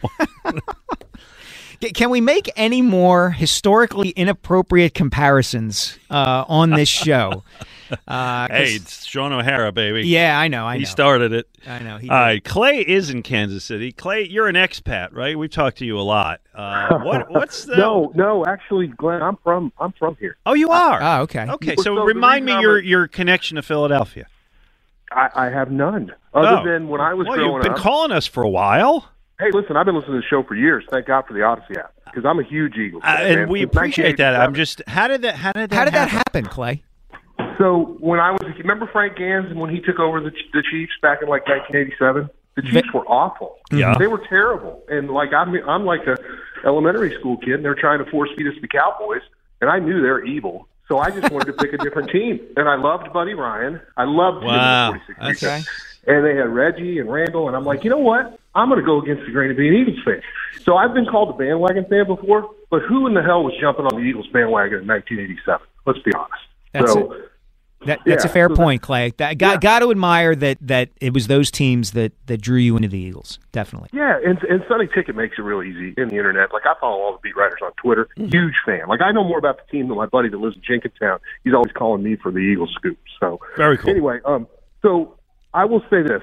Can we make any more historically inappropriate comparisons uh, on this show? Uh, 'cause- Hey, it's Sean O'Hara, baby. Yeah, I know, I He know. started it. I know, he All did. right, Clay is in Kansas City. Clay, you're an expat, right? We've talked to you a lot. Uh, what? What's the? No, no, actually, Glenn, I'm from I'm from here. Oh, you are. Oh, okay. Okay, So so the remind me reason your I'm a- your connection to Philadelphia. I, I have none other Oh. than when I was Well, growing you've been up. calling us for a while. Hey, listen, I've been listening to the show for years. Thank God for the Odyssey app, because I'm a huge Eagles Uh, fan. and man. we Since appreciate that. I'm nineteen just how did that how did that How did that happen? happen, Clay? So when I was, remember Frank Gans when he took over the, the Chiefs back in like nineteen eighty-seven? The Chiefs were awful. Yeah. They were terrible. And like I'm, I'm like a elementary school kid, and they're trying to force feed us the Cowboys, and I knew they were evil. So I just wanted to pick a different team. And I loved Buddy Ryan. I loved him in the Wow. forty-six. Okay. And they had Reggie and Randall, and I'm like, you know what? I'm going to go against the grain and be an Eagles fan. So I've been called a bandwagon fan before, but who in the hell was jumping on the Eagles bandwagon in nineteen eighty-seven? Let's be honest. That's so, it. That, that's yeah, a fair so point, Clay. That, got, got to admire that that it was those teams that, that drew you into the Eagles. Definitely. Yeah, and, and Sunny Ticket makes it real easy in the internet. Like, I follow all the beat writers on Twitter. Huge fan. Like, I know more about the team than my buddy that lives in Jenkintown. He's always calling me for the Eagles scoop. So Very cool. Anyway, um, so I will say this.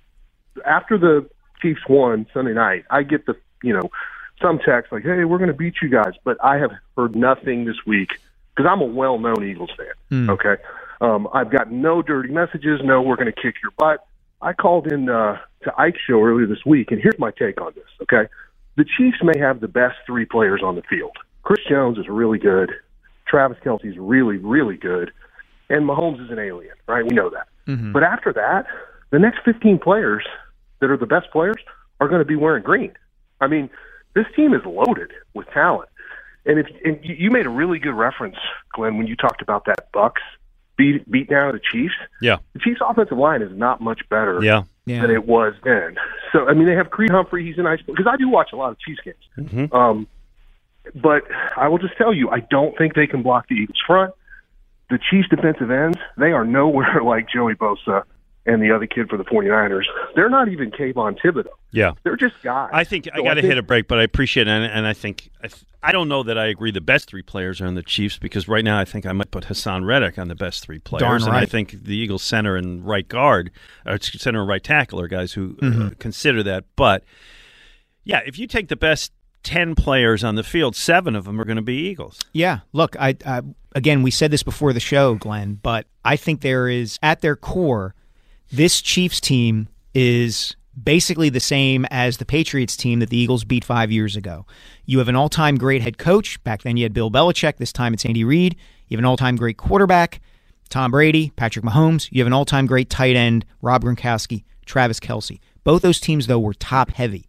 After the Chiefs won Sunday night, I get the, you know, some text like, hey, we're going to beat you guys. But I have heard nothing this week because I'm a well-known Eagles fan, Mm. okay? Um, I've got no dirty messages, no we're going to kick your butt. I called in uh, to Ike's show earlier this week, and here's my take on this, okay? The Chiefs may have the best three players on the field. Chris Jones is really good. Travis Kelce's really, really good. And Mahomes is an alien, right? We know that. Mm-hmm. But after that, the next fifteen players that are the best players are going to be wearing green. I mean, this team is loaded with talent. And if and you you made a really good reference, Glenn, when you talked about that Bucks beat beat down of the Chiefs. Yeah. The Chiefs' offensive line is not much better Yeah. Yeah. than it was then. So, I mean, they have Creed Humphrey. He's a nice – because I do watch a lot of Chiefs games. Mm-hmm. Um, but I will just tell you, I don't think they can block the Eagles' front. The Chiefs' defensive ends, they are nowhere like Joey Bosa and the other kid for the 49ers. They're not even Kayvon Thibodeau. Yeah. They're just guys. I think I So got to think- hit a break, but I appreciate it, and, and I think I, th- I don't know that I agree. The best three players are in the Chiefs because right now I think I might put Hassan Reddick on the best three players, Darn and I right. think the Eagles center and right guard, or center and right tackle are guys who uh, Mhm. consider that. But yeah, if you take the best ten players on the field, seven of them are going to be Eagles. Yeah, look, I, I again, we said this before the show, Glenn, but I think there is, at their core, this Chiefs team is basically the same as the Patriots team that the Eagles beat five years ago. You have an all-time great head coach. Back then you had Bill Belichick. This time it's Andy Reid. You have an all-time great quarterback, Tom Brady, Patrick Mahomes. You have an all-time great tight end, Rob Gronkowski, Travis Kelce. Both those teams, though, were top-heavy.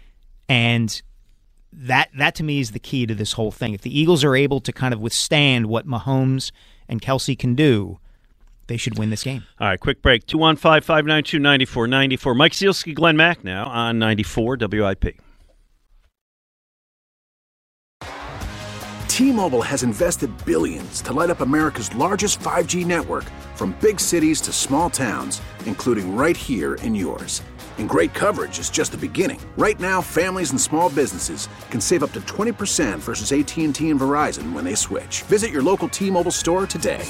And that that to me is the key to this whole thing. If the Eagles are able to kind of withstand what Mahomes and Kelce can do, they should win this game. All right, quick break. two one five, five nine two, nine four nine four. Mike Zielski, Glenn Mack now on ninety-four W I P. T-Mobile has invested billions to light up America's largest five G network, from big cities to small towns, including right here in yours. And great coverage is just the beginning. Right now, families and small businesses can save up to twenty percent versus A T and T and Verizon when they switch. Visit your local T-Mobile store today.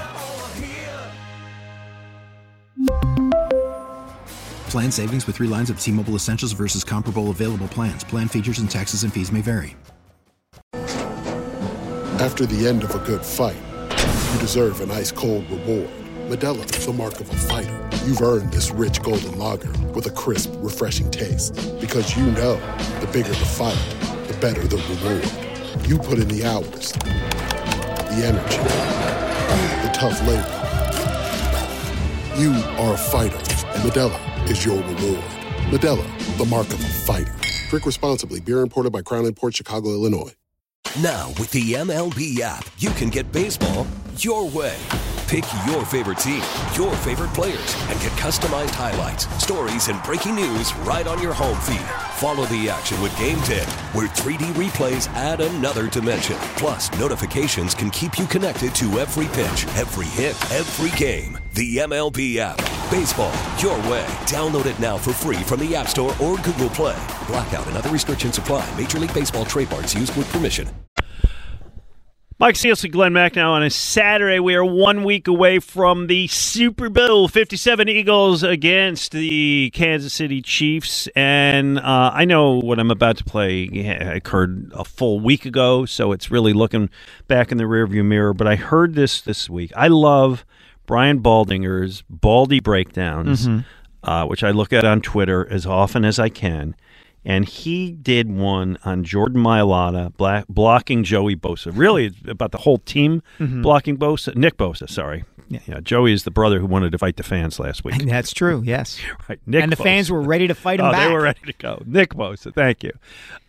Plan savings with three lines of T-Mobile Essentials versus comparable available plans. Plan features and taxes and fees may vary. After the end of a good fight, you deserve an ice-cold reward. Modelo is the mark of a fighter. You've earned this rich golden lager with a crisp, refreshing taste. Because you know, the bigger the fight, the better the reward. You put in the hours, the energy, the tough labor. You are a fighter, and Modelo is your reward. Modelo, the mark of a fighter. Drink responsibly. Beer imported by Crown Imports, Chicago, Illinois. Now, with the M L B app, you can get baseball your way. Pick your favorite team, your favorite players, and get customized highlights, stories, and breaking news right on your home feed. Follow the action with Game ten, where three D replays add another dimension. Plus, notifications can keep you connected to every pitch, every hit, every game. The M L B app. Baseball your way. Download it now for free from the App Store or Google Play. Blackout and other restrictions apply. Major League Baseball trademarks used with permission. Mike Sealson, Glenn Macnow on a Saturday. We are one week away from the Super Bowl. fifty-seven Eagles against the Kansas City Chiefs. And uh, I know what I'm about to play occurred a full week ago, so it's really looking back in the rearview mirror. But I heard this this week. I love Brian Baldinger's Baldy Breakdowns, Mm-hmm. uh, which I look at on Twitter as often as I can. And he did one on Jordan Mailata black, blocking Joey Bosa. Really, it's about the whole team Mhm. blocking Bosa. Nick Bosa, sorry. Yeah. yeah, Joey is the brother who wanted to fight the fans last week. That's true, yes. Right, Nick and the Bosa. fans were ready to fight him oh, back. They were ready to go. Nick Bosa, thank you.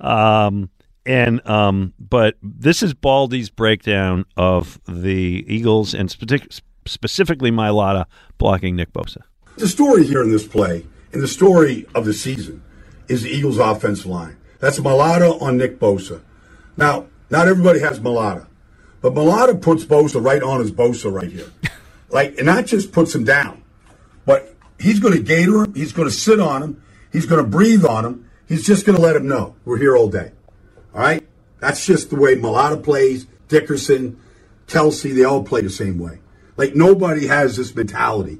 Um, and um, but this is Baldy's breakdown of the Eagles and spe- specifically Mailata blocking Nick Bosa. The story here in this play, and the story of the season, is the Eagles' offensive line. That's Mailata on Nick Bosa. Now, not everybody has Mailata, but Mailata puts Bosa right on his Bosa right here. Like, and not just puts him down, but he's going to gator him, he's going to sit on him, he's going to breathe on him, he's just going to let him know, we're here all day. All right? That's just the way Mailata plays, Dickerson, Kelsey, they all play the same way. Like, nobody has this mentality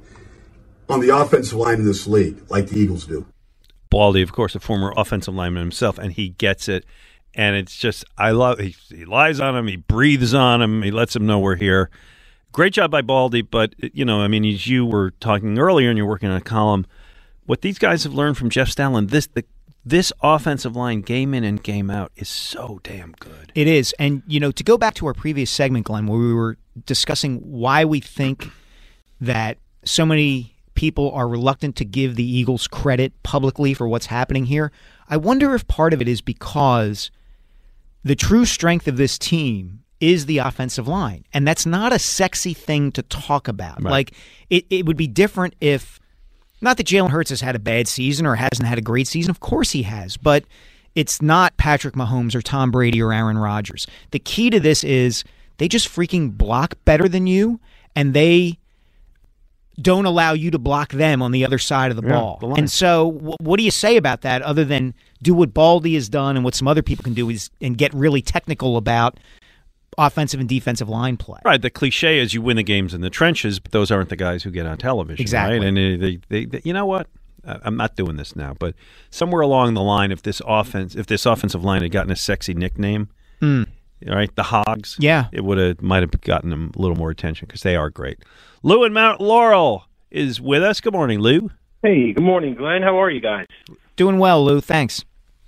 on the offensive line in this league like the Eagles do. Baldy, of course, a former offensive lineman himself, and he gets it. And it's just, I love, he, he lies on him, he breathes on him, he lets him know we're here. Great job by Baldy, but, you know, I mean, as you were talking earlier and you're working on a column, what these guys have learned from Jeff Stoutland, this, the, this offensive line, game in and game out, is so damn good. It is. And, you know, to go back to our previous segment, Glenn, where we were discussing why we think that so many people are reluctant to give the Eagles credit publicly for what's happening here, I wonder if part of it is because the true strength of this team is the offensive line. And that's not a sexy thing to talk about. Right. Like, it, it would be different if, not that Jalen Hurts has had a bad season or hasn't had a great season. Of course he has. But it's not Patrick Mahomes or Tom Brady or Aaron Rodgers. The key to this is they just freaking block better than you, and they don't allow you to block them on the other side of the Yeah, ball. the line. And so w- what do you say about that other than do what Baldy has done and what some other people can do is and get really technical about offensive and defensive line play? Right. The cliche is you win the games in the trenches, but those aren't the guys who get on television. Exactly. Right? And they, they, they, they, you know what? I- I'm not doing this now, but somewhere along the line, if this offense, if this offensive line had gotten a sexy nickname, Mm. all right, the Hogs, Yeah. it would have might have gotten them a little more attention because they are great. Lou in Mount Laurel is with us. Good morning, Lou. Hey, good morning, Glenn. How are you guys? Doing well, Lou. Thanks.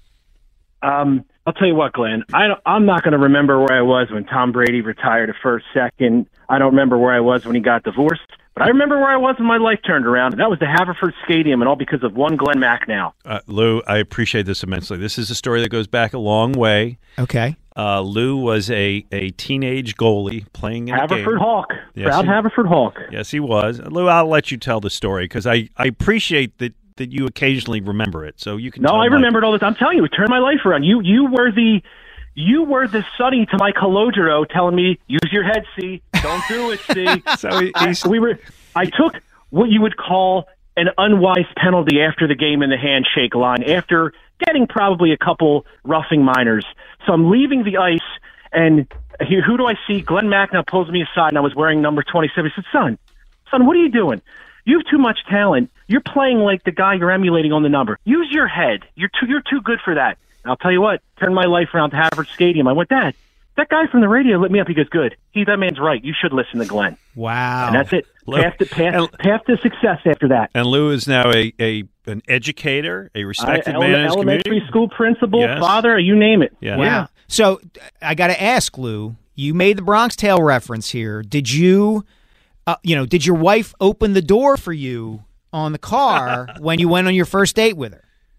Um, I'll tell you what, Glenn. I don't, I'm not going to remember where I was when Tom Brady retired a first, second. I don't remember where I was when he got divorced. But I remember where I was when my life turned around, and that was the Haverford Stadium, and all because of one Glenn Macnow. Uh, Lou, I appreciate this immensely. This is a story that goes back a long way. Okay. Uh, Lou was a, a teenage goalie playing in a game. Haverford Hawk. Yes, Proud he- Haverford Hawk. Yes, he was. Lou, I'll let you tell the story because I, I appreciate that, that you occasionally remember it. So you can. No, tell I my- remembered all this. I'm telling you, it turned my life around. You you were the you were the Sonny to my Calogero telling me, use your head, C. Don't do it, C. So he- I, we were. I took what you would call an unwise penalty after the game in the handshake line, after getting probably a couple roughing minors. So I'm leaving the ice, and here, who do I see? Glenn Macnow pulls me aside, and I was wearing number twenty-seven. He said, son, son, what are you doing? You have too much talent. You're playing like the guy you're emulating on the number. Use your head. You're too, you're too good for that. And I'll tell you what, turned my life around to Haverford Stadium. I went, Dad, that guy from the radio lit me up. He goes, good. He, that man's right. You should listen to Glenn. Wow. And that's it. Lou- Path to, path, path to success after that. And Lou is now a, a an educator, a respected I, man in his elementary community. school principal, Yes. father, you name it. Yeah. Wow. So I got to ask, Lou, you made the Bronx Tale reference here. Did you, uh, you know, did your wife open the door for you on the car when you went on your first date with her?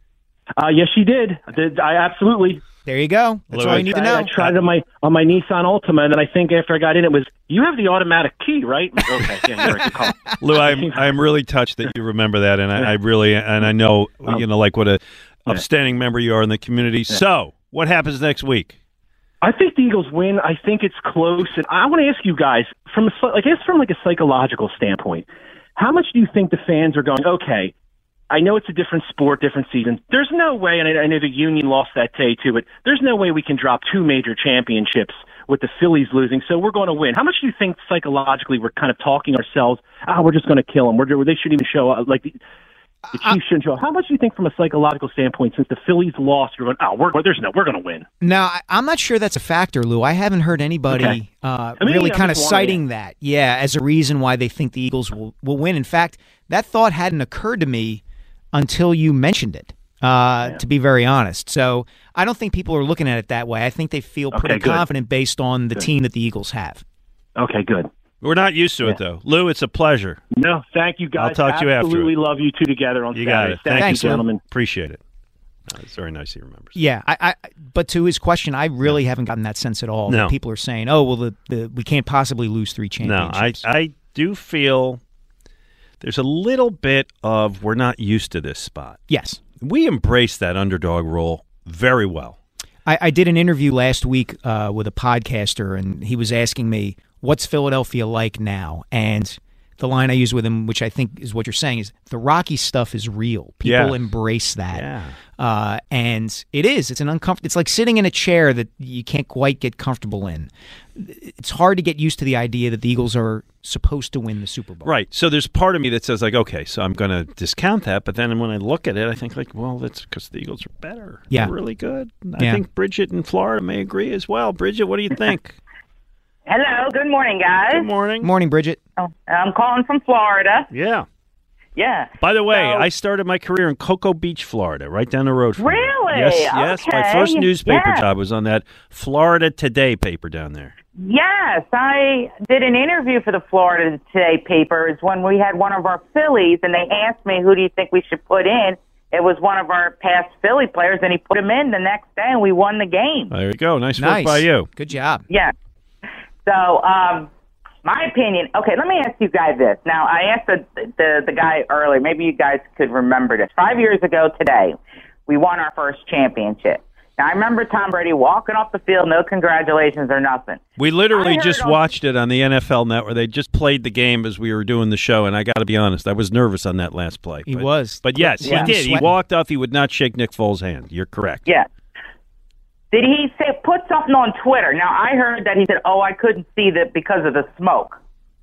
Uh, yes, she did. I, did. I absolutely. There you go. That's all you need to know. I, I tried it on my on my Nissan Altima, and then I think after I got in, it was, you have the automatic key, right? Okay, yeah, you're right. Call. Lou, I'm I'm really touched that you remember that, and I, I really and I know um, you know like what a upstanding member you are in the community. Yeah. So, what happens next week? I think the Eagles win. I think it's close, and I want to ask you guys from a, I guess from like a psychological standpoint, how much do you think the fans are going, okay, I know it's a different sport, different season. There's no way, and I, I know the Union lost that day too, but there's no way we can drop two major championships with the Phillies losing, so we're going to win. How much do you think psychologically we're kind of talking ourselves, oh, we're just going to kill them, we're, they shouldn't even show up, like the, the Chiefs shouldn't show up. How much do you think from a psychological standpoint, since the Phillies lost, you're going, oh, we're, there's no, we're going to win? No, I, I'm not sure that's a factor, Lou. I haven't heard anybody okay. uh, I mean, really kind of citing that, yeah, as a reason why they think the Eagles will, will win. In fact, that thought hadn't occurred to me until you mentioned it, uh, yeah. to be very honest. So I don't think people are looking at it that way. I think they feel pretty okay, confident based on the good. team that the Eagles have. Okay, good. We're not used to yeah. it, though. Lou, it's a pleasure. No, thank you, guys. I'll talk to you after. Absolutely love you two together on you Saturday. Got it. Thank Thanks, you, gentlemen. Lou. Appreciate it. Uh, it's very nice he remembers. Yeah, I, I, but to his question, I really haven't gotten that sense at all. No. People are saying, oh, well, the, the we can't possibly lose three championships. No, I, I do feel there's a little bit of we're not used to this spot. Yes. We embrace that underdog role very well. I, I did an interview last week uh, with a podcaster, and he was asking me, what's Philadelphia like now? And the line I use with him, which I think is what you're saying, is the Rocky stuff is real. People yeah. embrace that. Yeah. Uh, and it is. It's an uncomfortable. It's like sitting in a chair that you can't quite get comfortable in. It's hard to get used to the idea that the Eagles are supposed to win the Super Bowl. Right. So there's part of me that says, like, okay, so I'm going to discount that. But then when I look at it, I think, like, well, that's because the Eagles are better. Yeah. They're really good. I yeah. think Bridget in Florida may agree as well. Bridget, what do you think? Hello. Good morning, guys. Good morning. Morning, Bridget. Oh, I'm calling from Florida. Yeah. Yeah. By the way, so, I started my career in Cocoa Beach, Florida, right down the road from Really? here. Yes, yes. Okay. My first newspaper yes. job was on that Florida Today paper down there. Yes, I did an interview for the Florida Today paper. It's when we had one of our Phillies, and they asked me, who do you think we should put in? It was one of our past Philly players, and he put him in the next day, and we won the game. There you go. Nice, nice. work by you. Good job. Yeah. So, um, my opinion, okay, let me ask you guys this. Now, I asked the, the, the guy earlier, maybe you guys could remember this. Five years ago today, we won our first championship. Now, I remember Tom Brady walking off the field, no congratulations or nothing. We literally just on- watched it on the N F L Network. They just played the game as we were doing the show, and I got to be honest, I was nervous on that last play. He but, was. But yes, Yeah. he did. He walked off. He would not shake Nick Foles' hand. You're correct. Yeah. Did he say put something on Twitter? Now, I heard that he said, oh, I couldn't see that because of the smoke.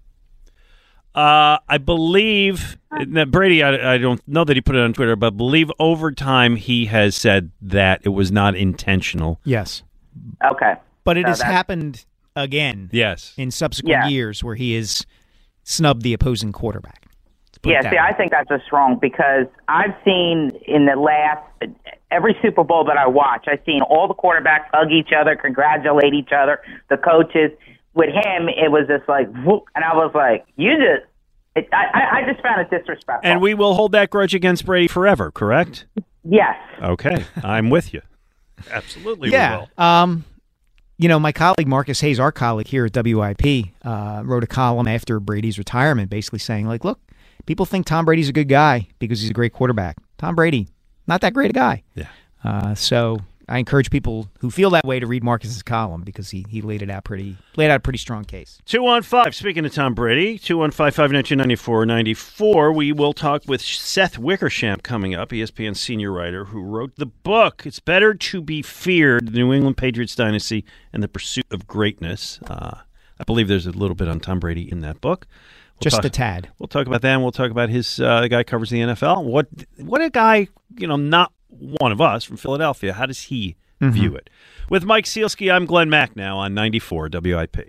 Uh, I believe that Brady, I, I don't know that he put it on Twitter, but I believe over time he has said that it was not intentional. Yes. Okay. But it So has that's- happened again Yes. in subsequent Yeah. years where he has snubbed the opposing quarterback. Let's put it Yeah, that see, way. I think that's just wrong because I've seen in the last, every Super Bowl that I watch, I've seen all the quarterbacks hug each other, congratulate each other, the coaches. With him, it was just like, whoop, and I was like, you just, it, I, I just found it disrespectful. And we will hold that grudge against Brady forever, correct? Yes. Okay. I'm with you. Absolutely yeah. we will. Um, you know, my colleague Marcus Hayes, our colleague here at W I P, uh, wrote a column after Brady's retirement basically saying, like, look, people think Tom Brady's a good guy because he's a great quarterback. Tom Brady, not that great a guy. Yeah. Uh, so I encourage people who feel that way to read Marcus's column because he, he laid it out pretty laid out a pretty strong case. two one five, speaking of Tom Brady, two one five, five nine two, nine four nine four. We will talk with Seth Wickersham coming up, E S P N senior writer who wrote the book, It's Better to Be Feared, The New England Patriots Dynasty and the Pursuit of Greatness. Uh, I believe there's a little bit on Tom Brady in that book. We'll Just talk, a tad. We'll talk about that, and we'll talk about his uh, the guy who covers the N F L. What what a guy, you know, not one of us from Philadelphia. How does he Mm-hmm. view it? With Mike Sealski, I'm Glenn Mack now on ninety-four W I P.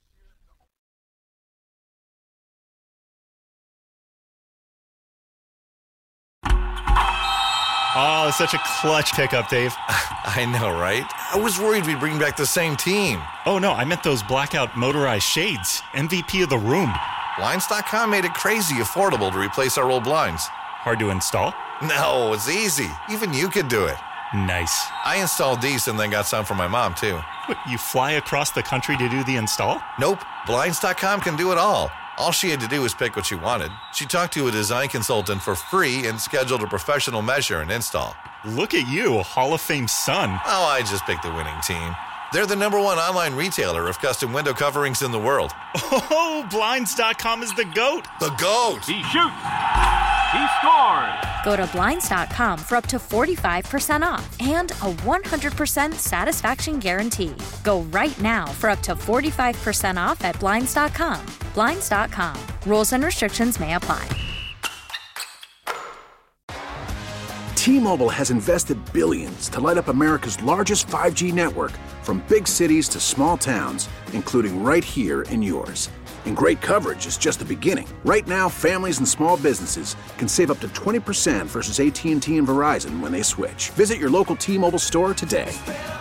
Oh, it's such a clutch pickup, Dave. I know, right? I was worried we'd bring back the same team. Oh, no, I meant those blackout motorized shades. M V P of the room. Blinds dot com made it crazy affordable to replace our old blinds. Hard to install? No, it's easy. Even you could do it. Nice. I installed these and then got some for my mom, too. What, you fly across the country to do the install? Nope. Blinds dot com can do it all. All she had to do was pick what she wanted. She talked to a design consultant for free and scheduled a professional measure and install. Look at you, a Hall of Fame son. Oh, I just picked the winning team. They're the number one online retailer of custom window coverings in the world. Oh, Blinds dot com is the GOAT. The GOAT. He shoots. He scores. Go to Blinds dot com for up to forty-five percent off and a one hundred percent satisfaction guarantee. Go right now for up to forty-five percent off at Blinds dot com. Blinds dot com. Rules and restrictions may apply. T-Mobile has invested billions to light up America's largest five G network, from big cities to small towns, including right here in yours. And great coverage is just the beginning. Right now, families and small businesses can save up to twenty percent versus A T and T and Verizon when they switch. Visit your local T-Mobile store today.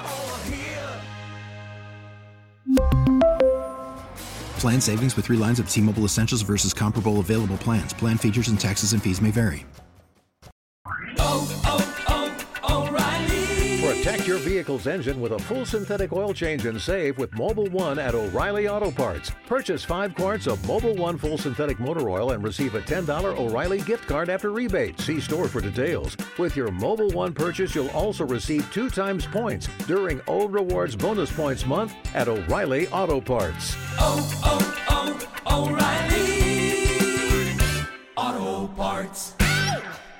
Plan savings with three lines of T-Mobile Essentials versus comparable available plans. Plan features and taxes and fees may vary. Oh, oh, oh, O'Reilly. Protect your vehicle's engine with a full synthetic oil change and save with Mobil one at O'Reilly Auto Parts. Purchase five quarts of Mobil one full synthetic motor oil and receive a ten dollars O'Reilly gift card after rebate. See store for details. With your Mobil one purchase, you'll also receive two times points during O Rewards Bonus Points Month at O'Reilly Auto Parts. Oh, oh, oh, O'Reilly Auto Parts.